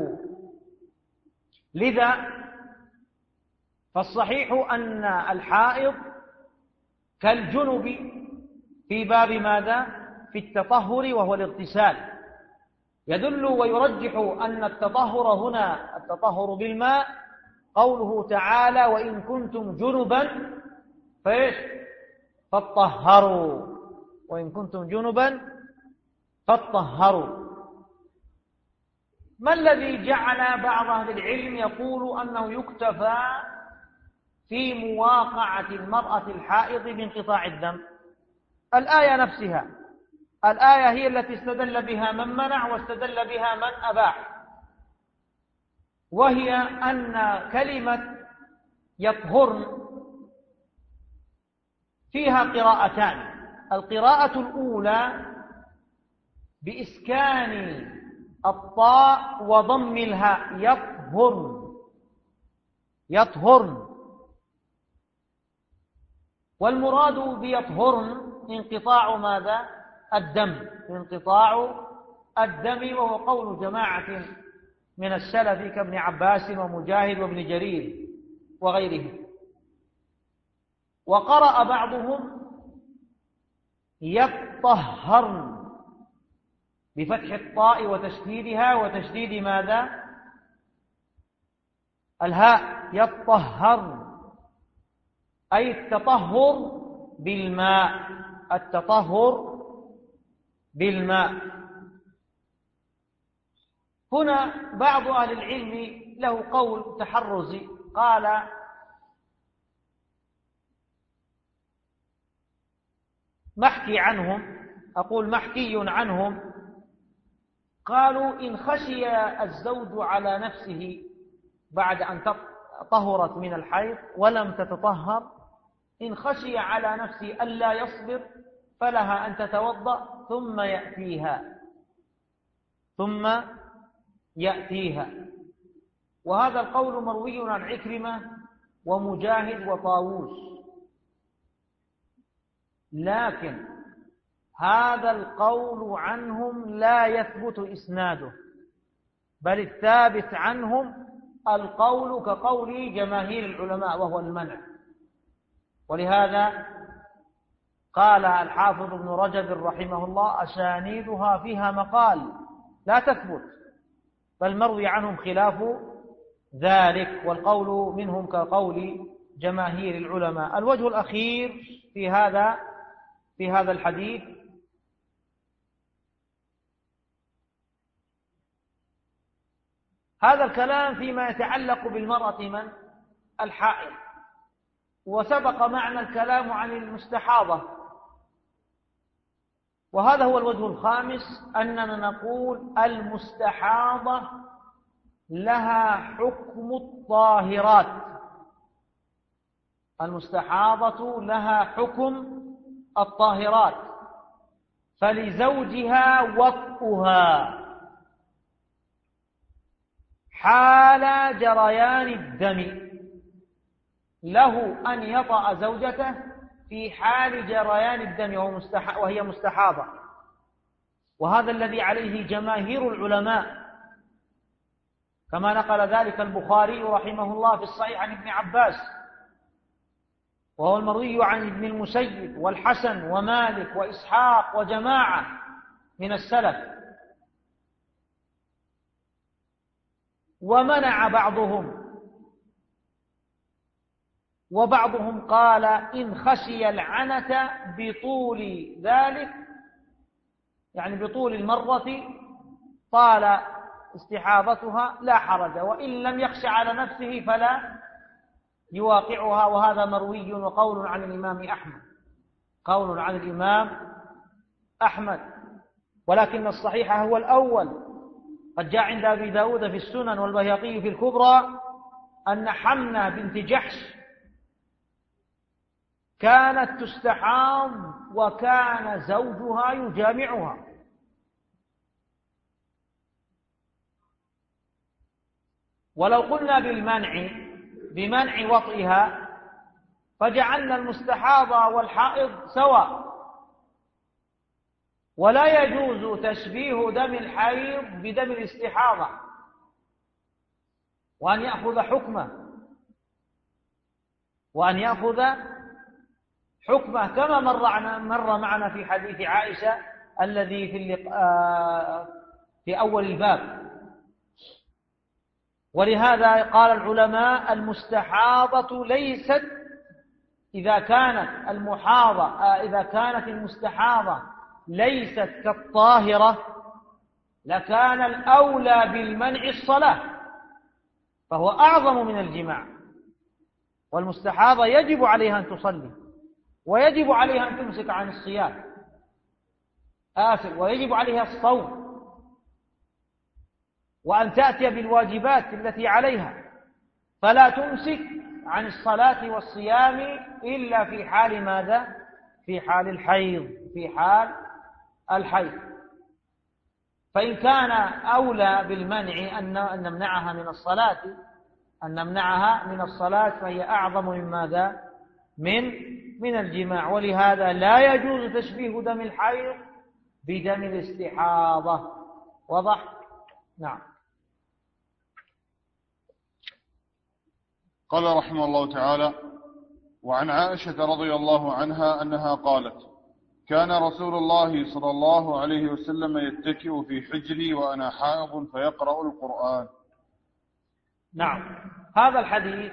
لذا فالصحيح أن الحائض كالجنب في باب ماذا؟ في التطهر وهو الاغتسال. يدل ويرجح أن التطهر هنا التطهر بالماء قوله تعالى وإن كنتم جنبا فإيش؟ فاطهروا، وإن كنتم جنبا فاطهروا. ما الذي جعل بعض أهل العلم يقول أنه يكتفى في مواقعة المرأة الحائض بانقطاع الدم؟ الآية نفسها، الآية هي التي استدل بها من منع واستدل بها من أباح، وهي أن كلمة يطهرن فيها قراءتان. القراءة الأولى بإسكان الطاء وضم الهاء، يطهرن يطهرن، والمراد بيطهرن انقطاع ماذا؟ الدم، انقطاع الدم، وهو قول جماعة من السلف كابن عباس ومجاهد وابن جرير وغيره. وقرأ بعضهم يطهرن بفتح الطاء وتشديدها وتشديد ماذا؟ الهاء، يطهرن أي التطهر بالماء، التطهر بالماء. هنا بعض أهل العلم له قول تحرزي، قال محكي عنهم، أقول محكي عنهم، قالوا إن خشي الزوج على نفسه بعد أن طهرت من الحيض ولم تتطهر، إن خشي على نفسه ألا يصبر فلها أن تتوضأ ثم يأتيها ثم يأتيها. وهذا القول مروي عن عكرمة ومجاهد وطاووس. لكن هذا القول عنهم لا يثبت إسناده، بل الثابت عنهم القول كقول جماهير العلماء وهو المنع. ولهذا قال الحافظ ابن رجب رحمه الله: أسانيدها فيها مقال لا تثبت، بل مروي عنهم خلاف ذلك، والقول منهم كقول جماهير العلماء. الوجه الأخير في هذا في هذا الحديث هذا الكلام فيما يتعلق بالمرأة من الحائض، وسبق معنا الكلام عن المستحاضة، وهذا هو الوجه الخامس، أننا نقول المستحاضة لها حكم الطاهرات، المستحاضة لها حكم الطاهرات، فلزوجها وطئها حال جريان الدم، له أن يطأ زوجته في حال جريان الدم وهي مستحاضة، وهذا الذي عليه جماهير العلماء، كما نقل ذلك البخاري رحمه الله في الصحيح عن ابن عباس، وهو المروي عن ابن المسيب والحسن ومالك وإسحاق وجماعة من السلف. ومنع بعضهم، وبعضهم قال إن خشي العنة بطول ذلك، يعني بطول المرة طال استحاضتها لا حرج، وإن لم يخش على نفسه فلا يواقعها، وهذا مروي وقول عن الإمام أحمد، قول عن الإمام أحمد، ولكن الصحيح هو الأول. قد جاء عند أبي داود في السنن والبيهقي في الكبرى أن حمنة بنت جحش كانت تستحاض وكان زوجها يجامعها، ولو قلنا بالمنع بمنع وطئها فجعلنا المستحاضة والحائض سواء، ولا يجوز تشبيه دم الحيض بدم الاستحاضة وأن يأخذ حكمه وأن يأخذ حكمه كما مر مر معنا في حديث عائشة الذي في في أول الباب. ولهذا قال العلماء المستحاضة ليست، إذا كانت المحاضة إذا كانت المستحاضة ليست كالطاهرة لكان الأولى بالمنع الصلاة، فهو أعظم من الجماع، والمستحاضة يجب عليها أن تصلي، ويجب عليها أن تمسك عن الصيام آسف ويجب عليها الصوم، وأن تأتي بالواجبات التي عليها، فلا تمسك عن الصلاة والصيام إلا في حال ماذا؟ في حال الحيض في حال الحيض. فإن كان أولى بالمنع أن نمنعها من الصلاة أن نمنعها من الصلاة فهي أعظم من ماذا؟ من من الجماع. ولهذا لا يجوز تشبيه دم الحيض بدم الاستحاضة. وضح؟ نعم. قال رحمه الله تعالى: وعن عائشة رضي الله عنها أنها قالت: كان رسول الله صلى الله عليه وسلم يتكئ في حجري وأنا حائض فيقرأ القرآن. نعم، هذا الحديث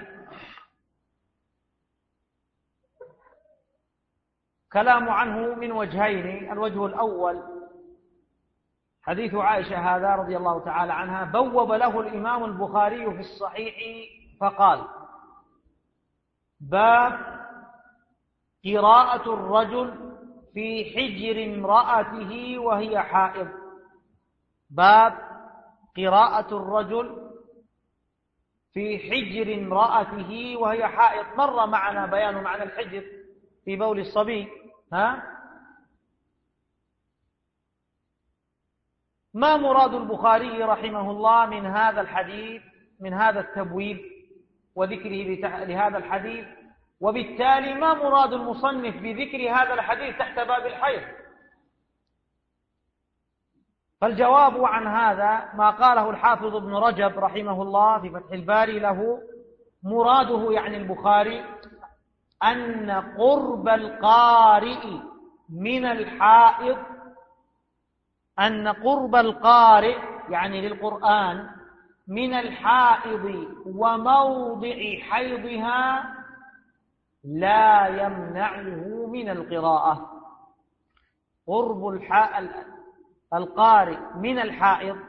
كلام عنه من وجهين. الوجه الأول حديث عائشة هذا رضي الله تعالى عنها بوب له الإمام البخاري في الصحيح فقال: باب قراءة الرجل في حجر امرأته وهي حائض. باب قراءة الرجل في حجر امرأته وهي حائض. مر معنا بيان معنى الحجر في بول الصبي. ها؟ ما مراد البخاري رحمه الله من هذا الحديث، من هذا التبويب وذكره لهذا الحديث وبالتالي ما مراد المصنف بذكر هذا الحديث تحت باب الحيض؟ فالجواب عن هذا ما قاله الحافظ ابن رجب رحمه الله في فتح الباري له، مراده يعني البخاري أن قرب القارئ من الحائض، أن قرب القارئ يعني للقرآن من الحائض وموضع حيضها لا يمنعه من القراءة. قرب القارئ من الحائض،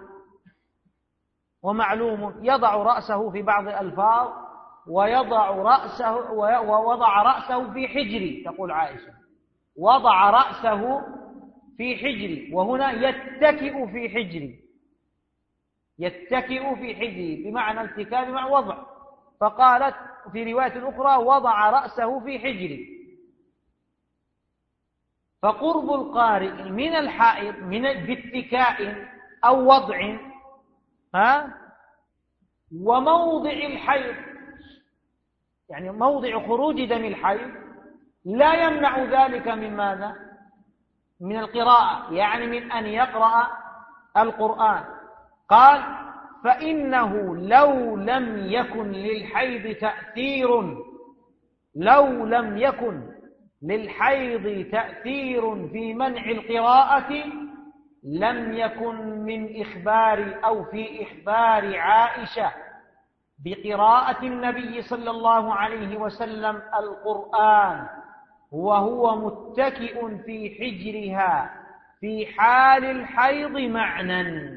ومعلوم يضع رأسه في بعض الألفاظ ويضع رأسه ووضع رأسه في حجري، تقول عائشة وضع رأسه في حجري، وهنا يتكئ في حجري، يتكئ في حجري بمعنى التكاء مع وضع، فقالت في رواية أخرى وضع رأسه في حجري. فقرب القارئ من الحائض من باتكاء أو وضع ها وموضع الحيض يعني موضع خروج دم الحيض لا يمنع ذلك من ماذا؟ من القراءة، يعني من أن يقرأ القرآن. قال فإنه لو لم يكن للحيض تأثير لو لم يكن للحيض تأثير في منع القراءة لم يكن من إخبار أو في إخبار عائشة بقراءة النبي صلى الله عليه وسلم القرآن وهو متكئ في حجرها في حال الحيض معنى.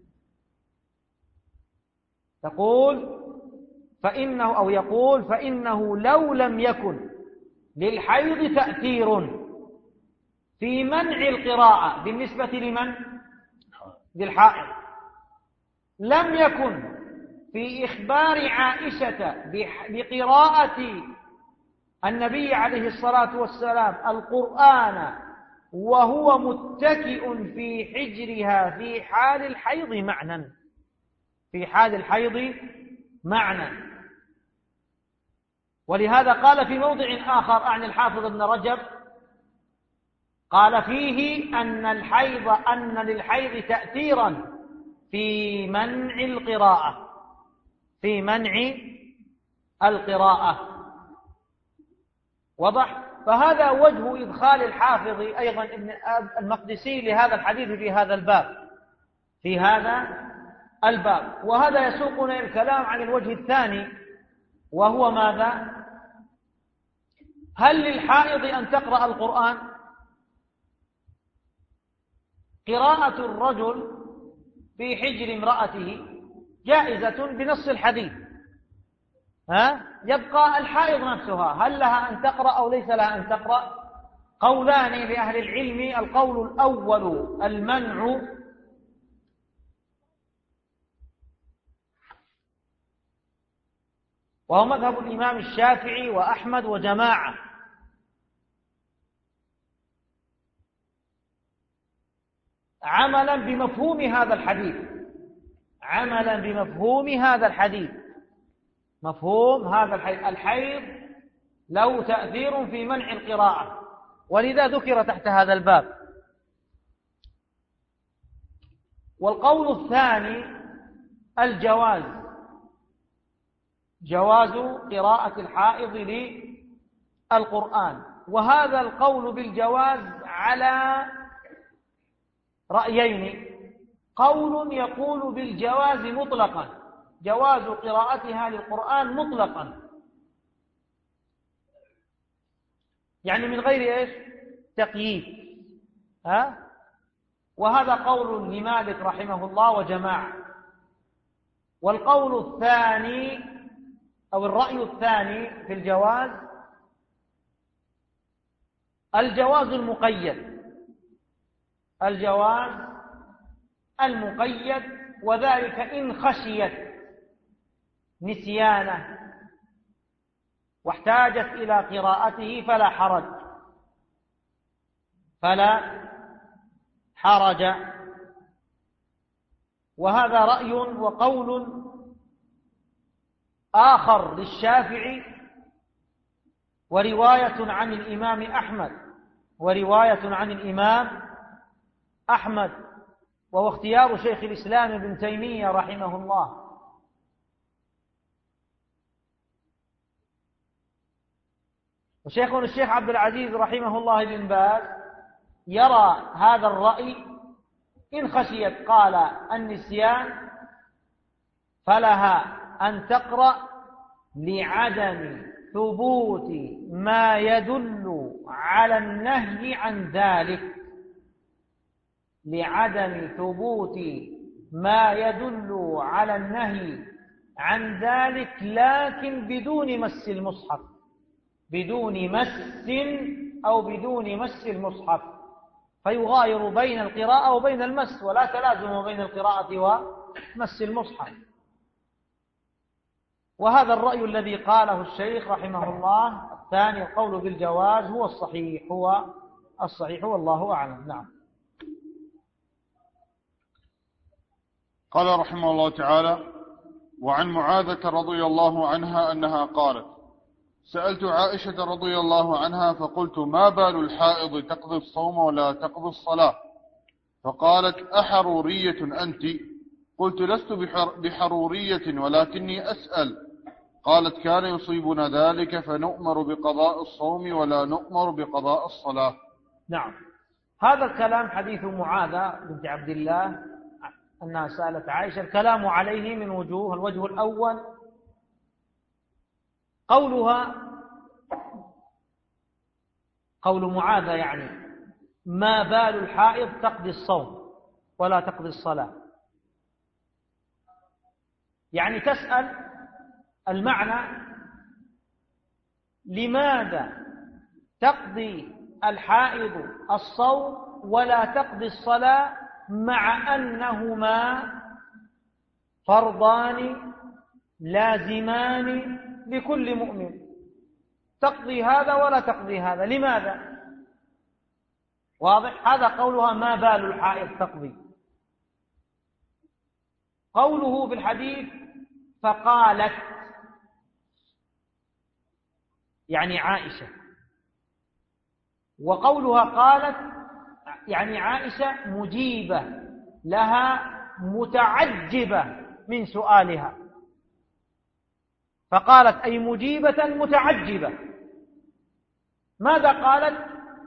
تقول فإنه أو يقول فإنه لو لم يكن للحيض تأثير في منع القراءة بالنسبة لمن؟ للحائض، لم يكن في إخبار عائشة بقراءة النبي عليه الصلاة والسلام القرآن وهو متكئ في حجرها في حال الحيض معنى، في حال الحيض معنى. ولهذا قال في موضع آخر عن الحافظ ابن رجب قال فيه أن الحيض أن للحيض تأثيرا في منع القراءة في منع القراءة. وضح؟ فهذا وجه إدخال الحافظ أيضا ابن المقدسي لهذا الحديث في هذا الباب في هذا الباب. وهذا يسوقنا الكلام عن الوجه الثاني، وهو ماذا؟ هل للحائض أن تقرأ القرآن؟ قراءة الرجل في حجر امرأته جائزة بنص الحديث، ها؟ يبقى الحائض نفسها هل لها أن تقرأ أو ليس لها أن تقرأ؟ قولان لأهل العلم. القول الأول المنع، وهو مذهب الإمام الشافعي وأحمد وجماعة، عملا بمفهوم هذا الحديث عملا بمفهوم هذا الحديث مفهوم هذا الحديث الحيض له تأثير في منع القراءة، ولذا ذكر تحت هذا الباب. والقول الثاني الجواز، جواز قراءة الحائض للقرآن. وهذا القول بالجواز على رأيين: قول يقول بالجواز مطلقا، جواز قراءتها للقرآن مطلقا، يعني من غير ايش؟ تقييد، ها؟ وهذا قول لمالك رحمه الله وجماعة. والقول الثاني أو الرأي الثاني في الجواز الجواز المقيد الجواز المقيد وذلك إن خشيت نسيانه واحتاجت إلى قراءته فلا حرج فلا حرج وهذا رأي. وقول آخر للشافعي ورواية عن الإمام أحمد ورواية عن الإمام أحمد وهو اختيار شيخ الإسلام ابن تيمية رحمه الله. وشيخنا الشيخ عبد العزيز رحمه الله بن باز يرى هذا الرأي إن خشيت قال النسيان فلها أن تقرأ لعدم ثبوت ما يدل على النهي عن ذلك لعدم ثبوت ما يدل على النهي عن ذلك لكن بدون مس المصحف بدون مس أو بدون مس المصحف، فيغاير بين القراءة وبين المس ولا تلازم بين القراءة ومس المصحف. وهذا الرأي الذي قاله الشيخ رحمه الله الثاني القول بالجواز هو الصحيح هو الصحيح والله أعلم. نعم. قال رحمه الله تعالى: وعن معاذة رضي الله عنها أنها قالت: سألت عائشة رضي الله عنها فقلت: ما بال الحائض تقضي الصوم ولا تقضي الصلاة؟ فقالت: أحرورية أنت؟ قلت: لست بحرورية ولكني أسأل. قالت: كان يصيبنا ذلك فنؤمر بقضاء الصوم ولا نؤمر بقضاء الصلاة. نعم، هذا الكلام حديث معاذة بنت عبد الله أنها سألت عائشة. الكلام عليه من وجوه: الوجه الأول قولها قول معاذة يعني ما بال الحائض تقضي الصوم ولا تقضي الصلاة، يعني تسأل المعنى لماذا تقضي الحائض الصوم ولا تقضي الصلاة مع أنهما فرضان لازمان لكل مؤمن، تقضي هذا ولا تقضي هذا، لماذا؟ واضح؟ هذا قولها ما بال الحائض تقضي. قوله في الحديث فقالت يعني عائشة، وقولها قالت يعني عائشة مجيبة لها متعجبة من سؤالها، فقالت أي مجيبة متعجبة. ماذا قالت؟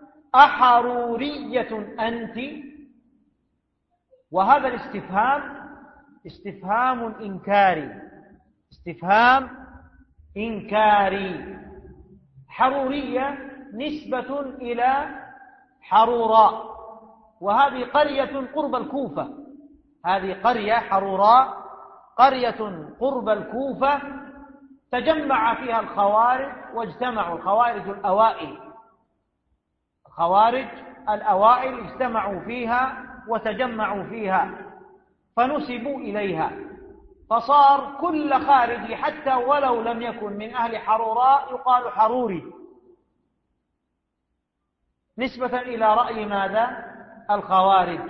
أحرورية أنت؟ وهذا الاستفهام استفهام إنكاري استفهام إنكاري. حرورية نسبة إلى حروراء، وهذه قرية قرب الكوفة هذه قرية حروراء قرية قرب الكوفة تجمع فيها الخوارج واجتمعوا الخوارج الأوائل الخوارج الأوائل اجتمعوا فيها وتجمعوا فيها فنسبوا إليها، فصار كل خارجي حتى ولو لم يكن من أهل حروراء يقال حروري نسبة إلى رأي ماذا؟ الخوارج.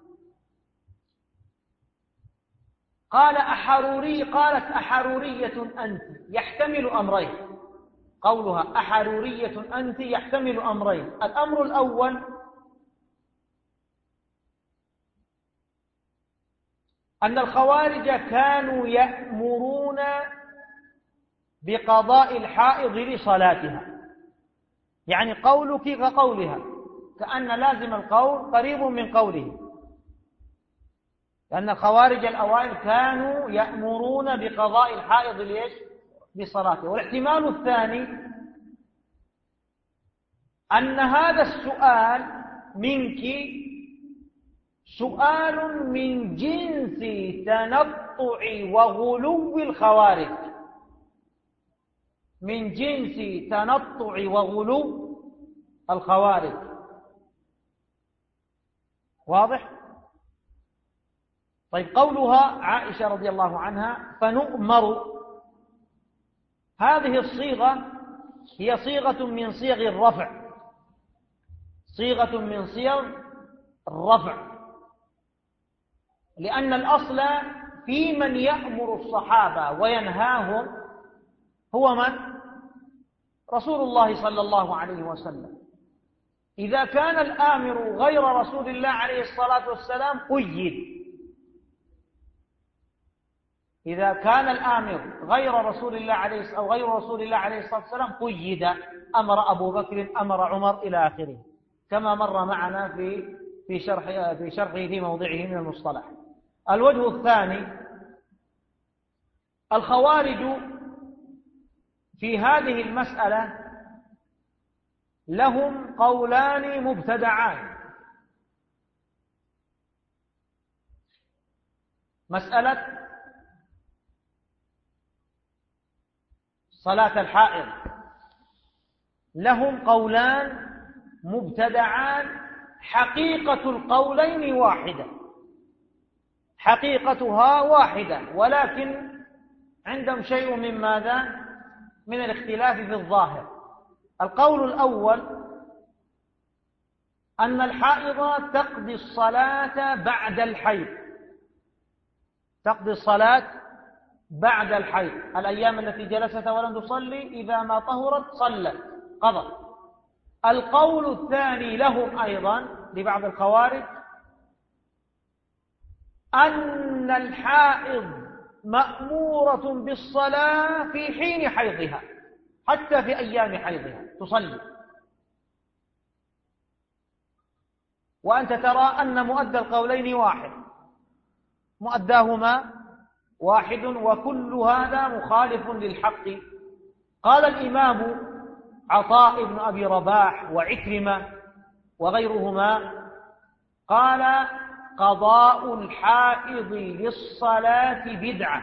قال أحروري قالت أحرورية أنت يحتمل أمرين. قولها أحرورية أنت يحتمل أمرين: الأمر الأول أن الخوارج كانوا يأمرون بقضاء الحائض لصلاتها، يعني قولك كقولها، كأن لازم القول قريب من قوله، لأن الخوارج الأوائل كانوا يأمرون بقضاء الحائض ليش؟ بصلاته. والاحتمال الثاني أن هذا السؤال منك سؤال من جنس تنطع وغلو الخوارج من جنس تنطع وغلو الخوارج. واضح؟ طيب، قولها عائشة رضي الله عنها فنؤمر، هذه الصيغة هي صيغة من صيغ الرفع صيغة من صيغ الرفع لأن الأصل في من يأمر الصحابة وينهاهم هو من؟ رسول الله صلى الله عليه وسلم. إذا كان الآمر غير رسول الله عليه الصلاة والسلام قيد، إذا كان الآمر غير رسول الله عليه أو غير رسول الله عليه الصلاة والسلام قيد، أمر أبو بكر، أمر عمر، إلى آخره، كما مر معنا في في شرح في شرحه في موضعه من المصطلح. الوجه الثاني، الخوارج في هذه المسألة لهم قولان مبتدعان. مسألة صلاة الحائض لهم قولان مبتدعان، حقيقة القولين واحدة، حقيقتها واحدة، ولكن عندهم شيء من ماذا؟ من الاختلاف في الظاهر. القول الأول أن الحائض تقضي الصلاة بعد الحيض، تقضي الصلاة بعد الحيض، الأيام التي جلست ولم تصلي إذا ما طهرت صلت قضت. القول الثاني لهم أيضا لبعض الخوارج أن الحائض مأمورة بالصلاة في حين حيضها، حتى في أيام حيضها تصلي، وأنت ترى أن مؤدى القولين واحد، مؤداهما واحد، وكل هذا مخالف للحق. قال الإمام عطاء بن أبي رباح وعكرمة وغيرهما، قال: قضاء الحائض للصلاة بدعة.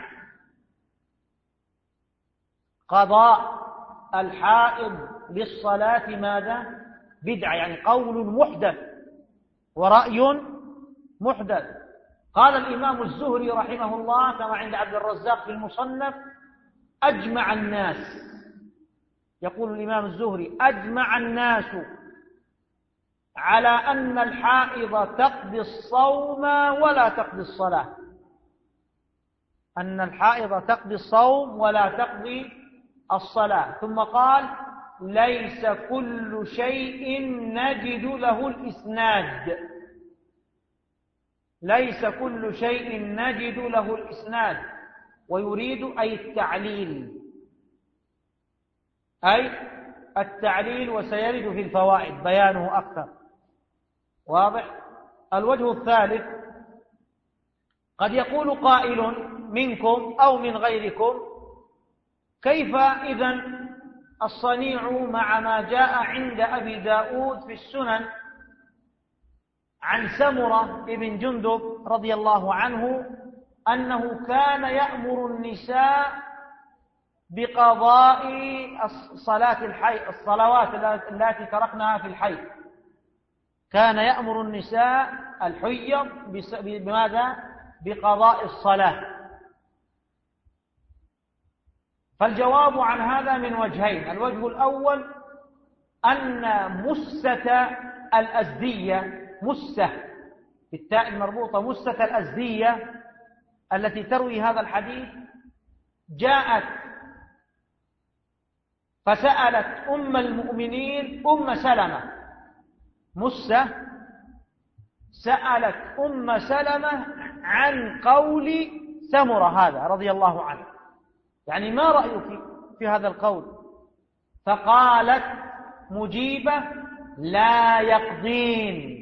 قضاء الحائض للصلاة ماذا؟ بدعة، يعني قول محدث ورأي محدث. قال الإمام الزهري رحمه الله كما عند عبد الرزاق في المصنف: أجمع الناس، يقول الإمام الزهري: أجمع الناس على أن الحائض تقضي الصوم ولا تقضي الصلاة، أن الحائض تقضي الصوم ولا تقضي الصلاة. ثم قال: ليس كل شيء نجد له الإسناد، ليس كل شيء نجد له الإسناد، ويريد أي التعليل، أي التعليل، وسيرد في الفوائد بيانه أكثر. واضح؟ الوجه الثالث، قد يقول قائل منكم أو من غيركم: كيف إذن الصنيع مع ما جاء عند أبي داود في السنن عن سمرة بن جندب رضي الله عنه أنه كان يأمر النساء بقضاء صلاة الحي الصلوات التي تركناها في الحي، كان يأمر النساء الحيض بماذا؟ بقضاء الصلاة. فالجواب عن هذا من وجهين: الوجه الأول أن مسة الأزدية، مسة بالتاء المربوطة، مسة الأزدية التي تروي هذا الحديث، جاءت فسألت أم المؤمنين أم سلمة، مسة سألت أم سلمة عن قول سمرة هذا رضي الله عنه، يعني ما رأيك في هذا القول؟ فقالت مجيبة: لا يقضين،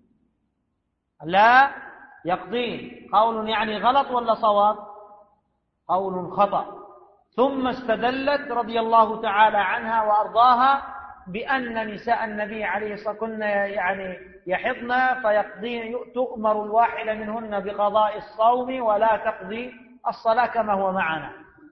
لا يقضين. قول يعني غلط ولا صواب؟ قول خطأ. ثم استدلت رضي الله تعالى عنها وأرضاها بأن نساء النبي عليه الصلاة والسلام كن يعني يحضن فيقضين، تؤمر الواحدة منهن بقضاء الصوم ولا تقضي الصلاة كما هو معنا.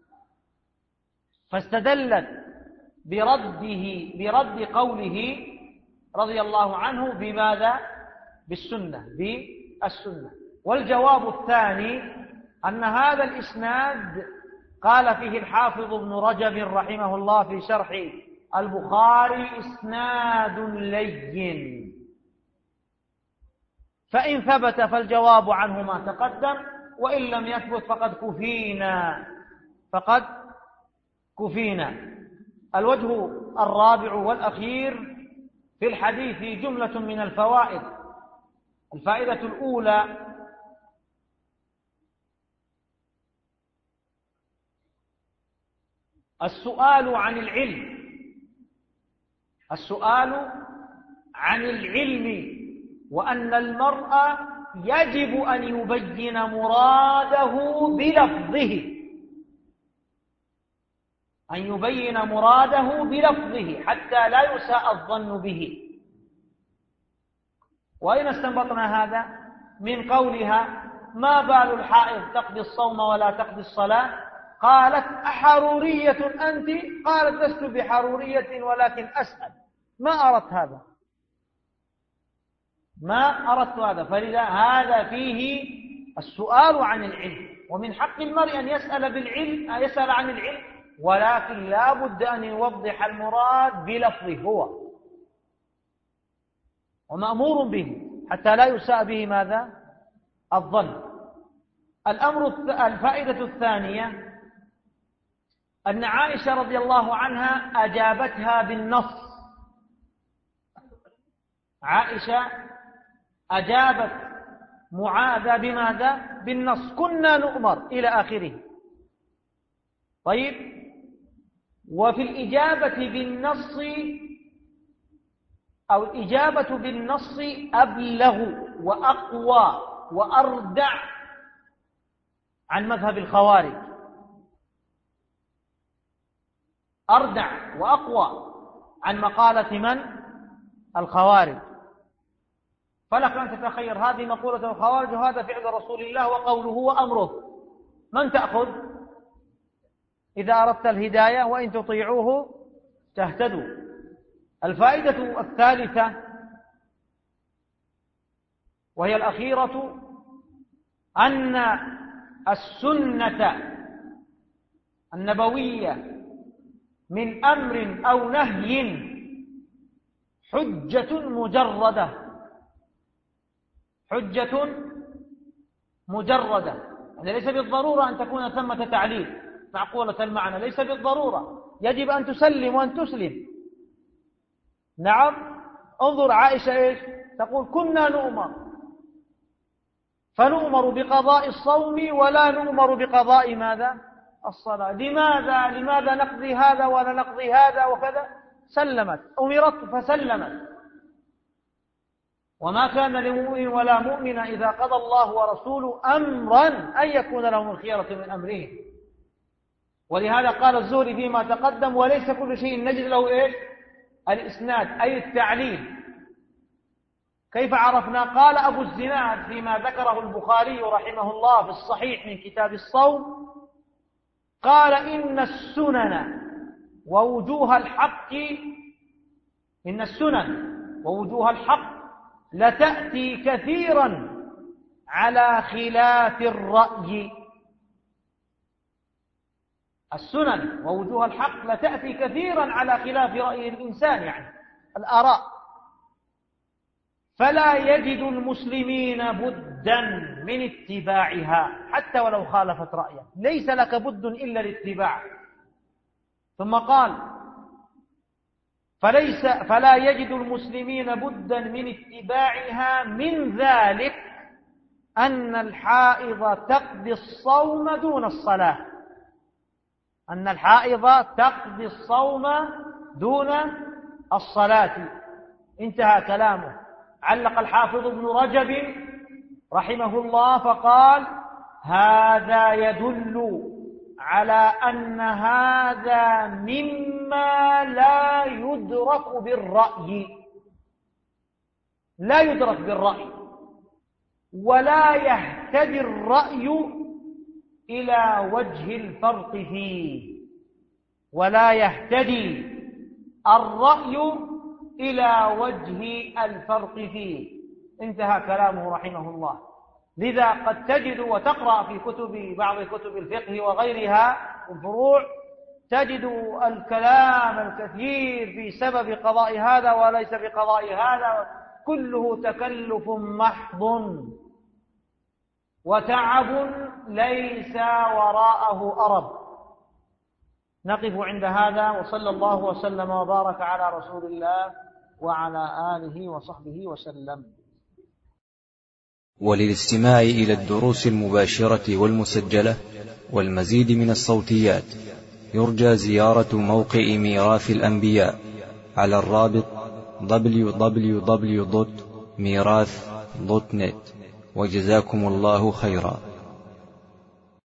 فاستدلت برده برد قوله رضي الله عنه بماذا؟ بالسنة، بالسنة. والجواب الثاني أن هذا الإسناد قال فيه الحافظ ابن رجب رحمه الله في شرح البخاري: إسناد لين، فإن ثبت فالجواب عنه ما تقدم، وإن لم يثبت فقد كفينا، فقد كفينا. الوجه الرابع والأخير في الحديث جملة من الفوائد. الفائدة الأولى: السؤال عن العلم السؤال عن العلم وأن المرء يجب أن يبين مراده بلفظه أن يبين مراده بلفظه حتى لا يساء الظن به. وأين استنبطنا هذا؟ من قولها: ما بال الحائض تقضي الصوم ولا تقضي الصلاة؟ قالت: أحرورية أنت؟ قالت: لست بحرورية ولكن أسأل. ما أردت هذا ما أردت هذا فلذا هذا فيه السؤال عن العلم، ومن حق المرء أن يسأل بالعلم أن يسأل عن العلم، ولكن لا بد أن يوضح المراد بلفظه هو، ومأمور به حتى لا يساء به ماذا؟ الظن. الأمر الفائدة الثانية: أن عائشة رضي الله عنها أجابتها بالنص. عائشة أجابت معاذ بماذا؟ بالنص: كنا نؤمر إلى آخره. طيب، وفي الإجابة بالنص أو الإجابة بالنص أبلغ وأقوى وأردع عن مذهب الخوارج، أردع وأقوى عن مقالة من؟ الخوارج. فلك أن تتخير هذه مقولة الخوارج وهذا فعل رسول الله وقوله وأمره، من تأخذ؟ إذا أردت الهداية وإن تطيعوه تهتدوا. الفائدة الثالثة وهي الأخيرة: أن السنة النبوية من أمر أو نهي حجة مجردة حجة مجردة يعني ليس بالضرورة أن تكون ثمة تعليل معقولة المعنى، ليس بالضرورة، يجب أن تسلم وأن تسلم. نعم، انظر عائشة إيش تقول: كنا نؤمر، فنؤمر بقضاء الصوم ولا نؤمر بقضاء ماذا؟ الصلاة. لماذا لماذا نقضي هذا ولا نقضي هذا وكذا؟ سلمت، أمرت فسلمت. وما كان لمؤمن ولا مؤمن إذا قضى الله ورسوله أمرا أن يكون لهم الخيرة من أمرهم. ولهذا قال الزهري فيما تقدم: وليس كل شيء نجد له إيش؟ الإسناد، أي التعليل. كيف عرفنا؟ قال أبو الزناد فيما ذكره البخاري رحمه الله في الصحيح من كتاب الصوم، قال: إن السنن ووجوه الحق إن السنن ووجوه الحق لتأتي كثيرا على خلاف الرأي. السنن ووجوه الحق لتأتي كثيرا على خلاف رأي الإنسان، يعني الآراء، فلا يجد المسلمين بدا من اتباعها حتى ولو خالفت رأيه، ليس لك بد إلا الاتباع. ثم قال: فليس فلا يجد المسلمين بدا من اتباعها، من ذلك أن الحائض تقضي الصوم دون الصلاة أن الحائض تقضي الصوم دون الصلاة. انتهى كلامه. علق الحافظ ابن رجب رحمه الله فقال: هذا يدل على أن هذا مما لا يدرك بالرأي لا يدرك بالرأي ولا يهتدي الرأي إلى وجه الفرق فيه ولا يهتدي الرأي إلى وجه الفرق فيه. انتهى كلامه رحمه الله. لذا قد تجد وتقرأ في كتب بعض كتب الفقه وغيرها الفروع، تجد الكلام الكثير في سبب قضاء هذا وليس بقضاء هذا، كله تكلف محض وتعب ليس وراءه أرب. نقف عند هذا، وصلى الله وسلم وبارك على رسول الله وعلى آله وصحبه وسلم. وللاستماع إلى الدروس المباشرة والمسجلة والمزيد من الصوتيات يرجى زيارة موقع ميراث الأنبياء على الرابط دبليو دبليو دبليو دوت ميراث دوت نت. وجزاكم الله خيرا.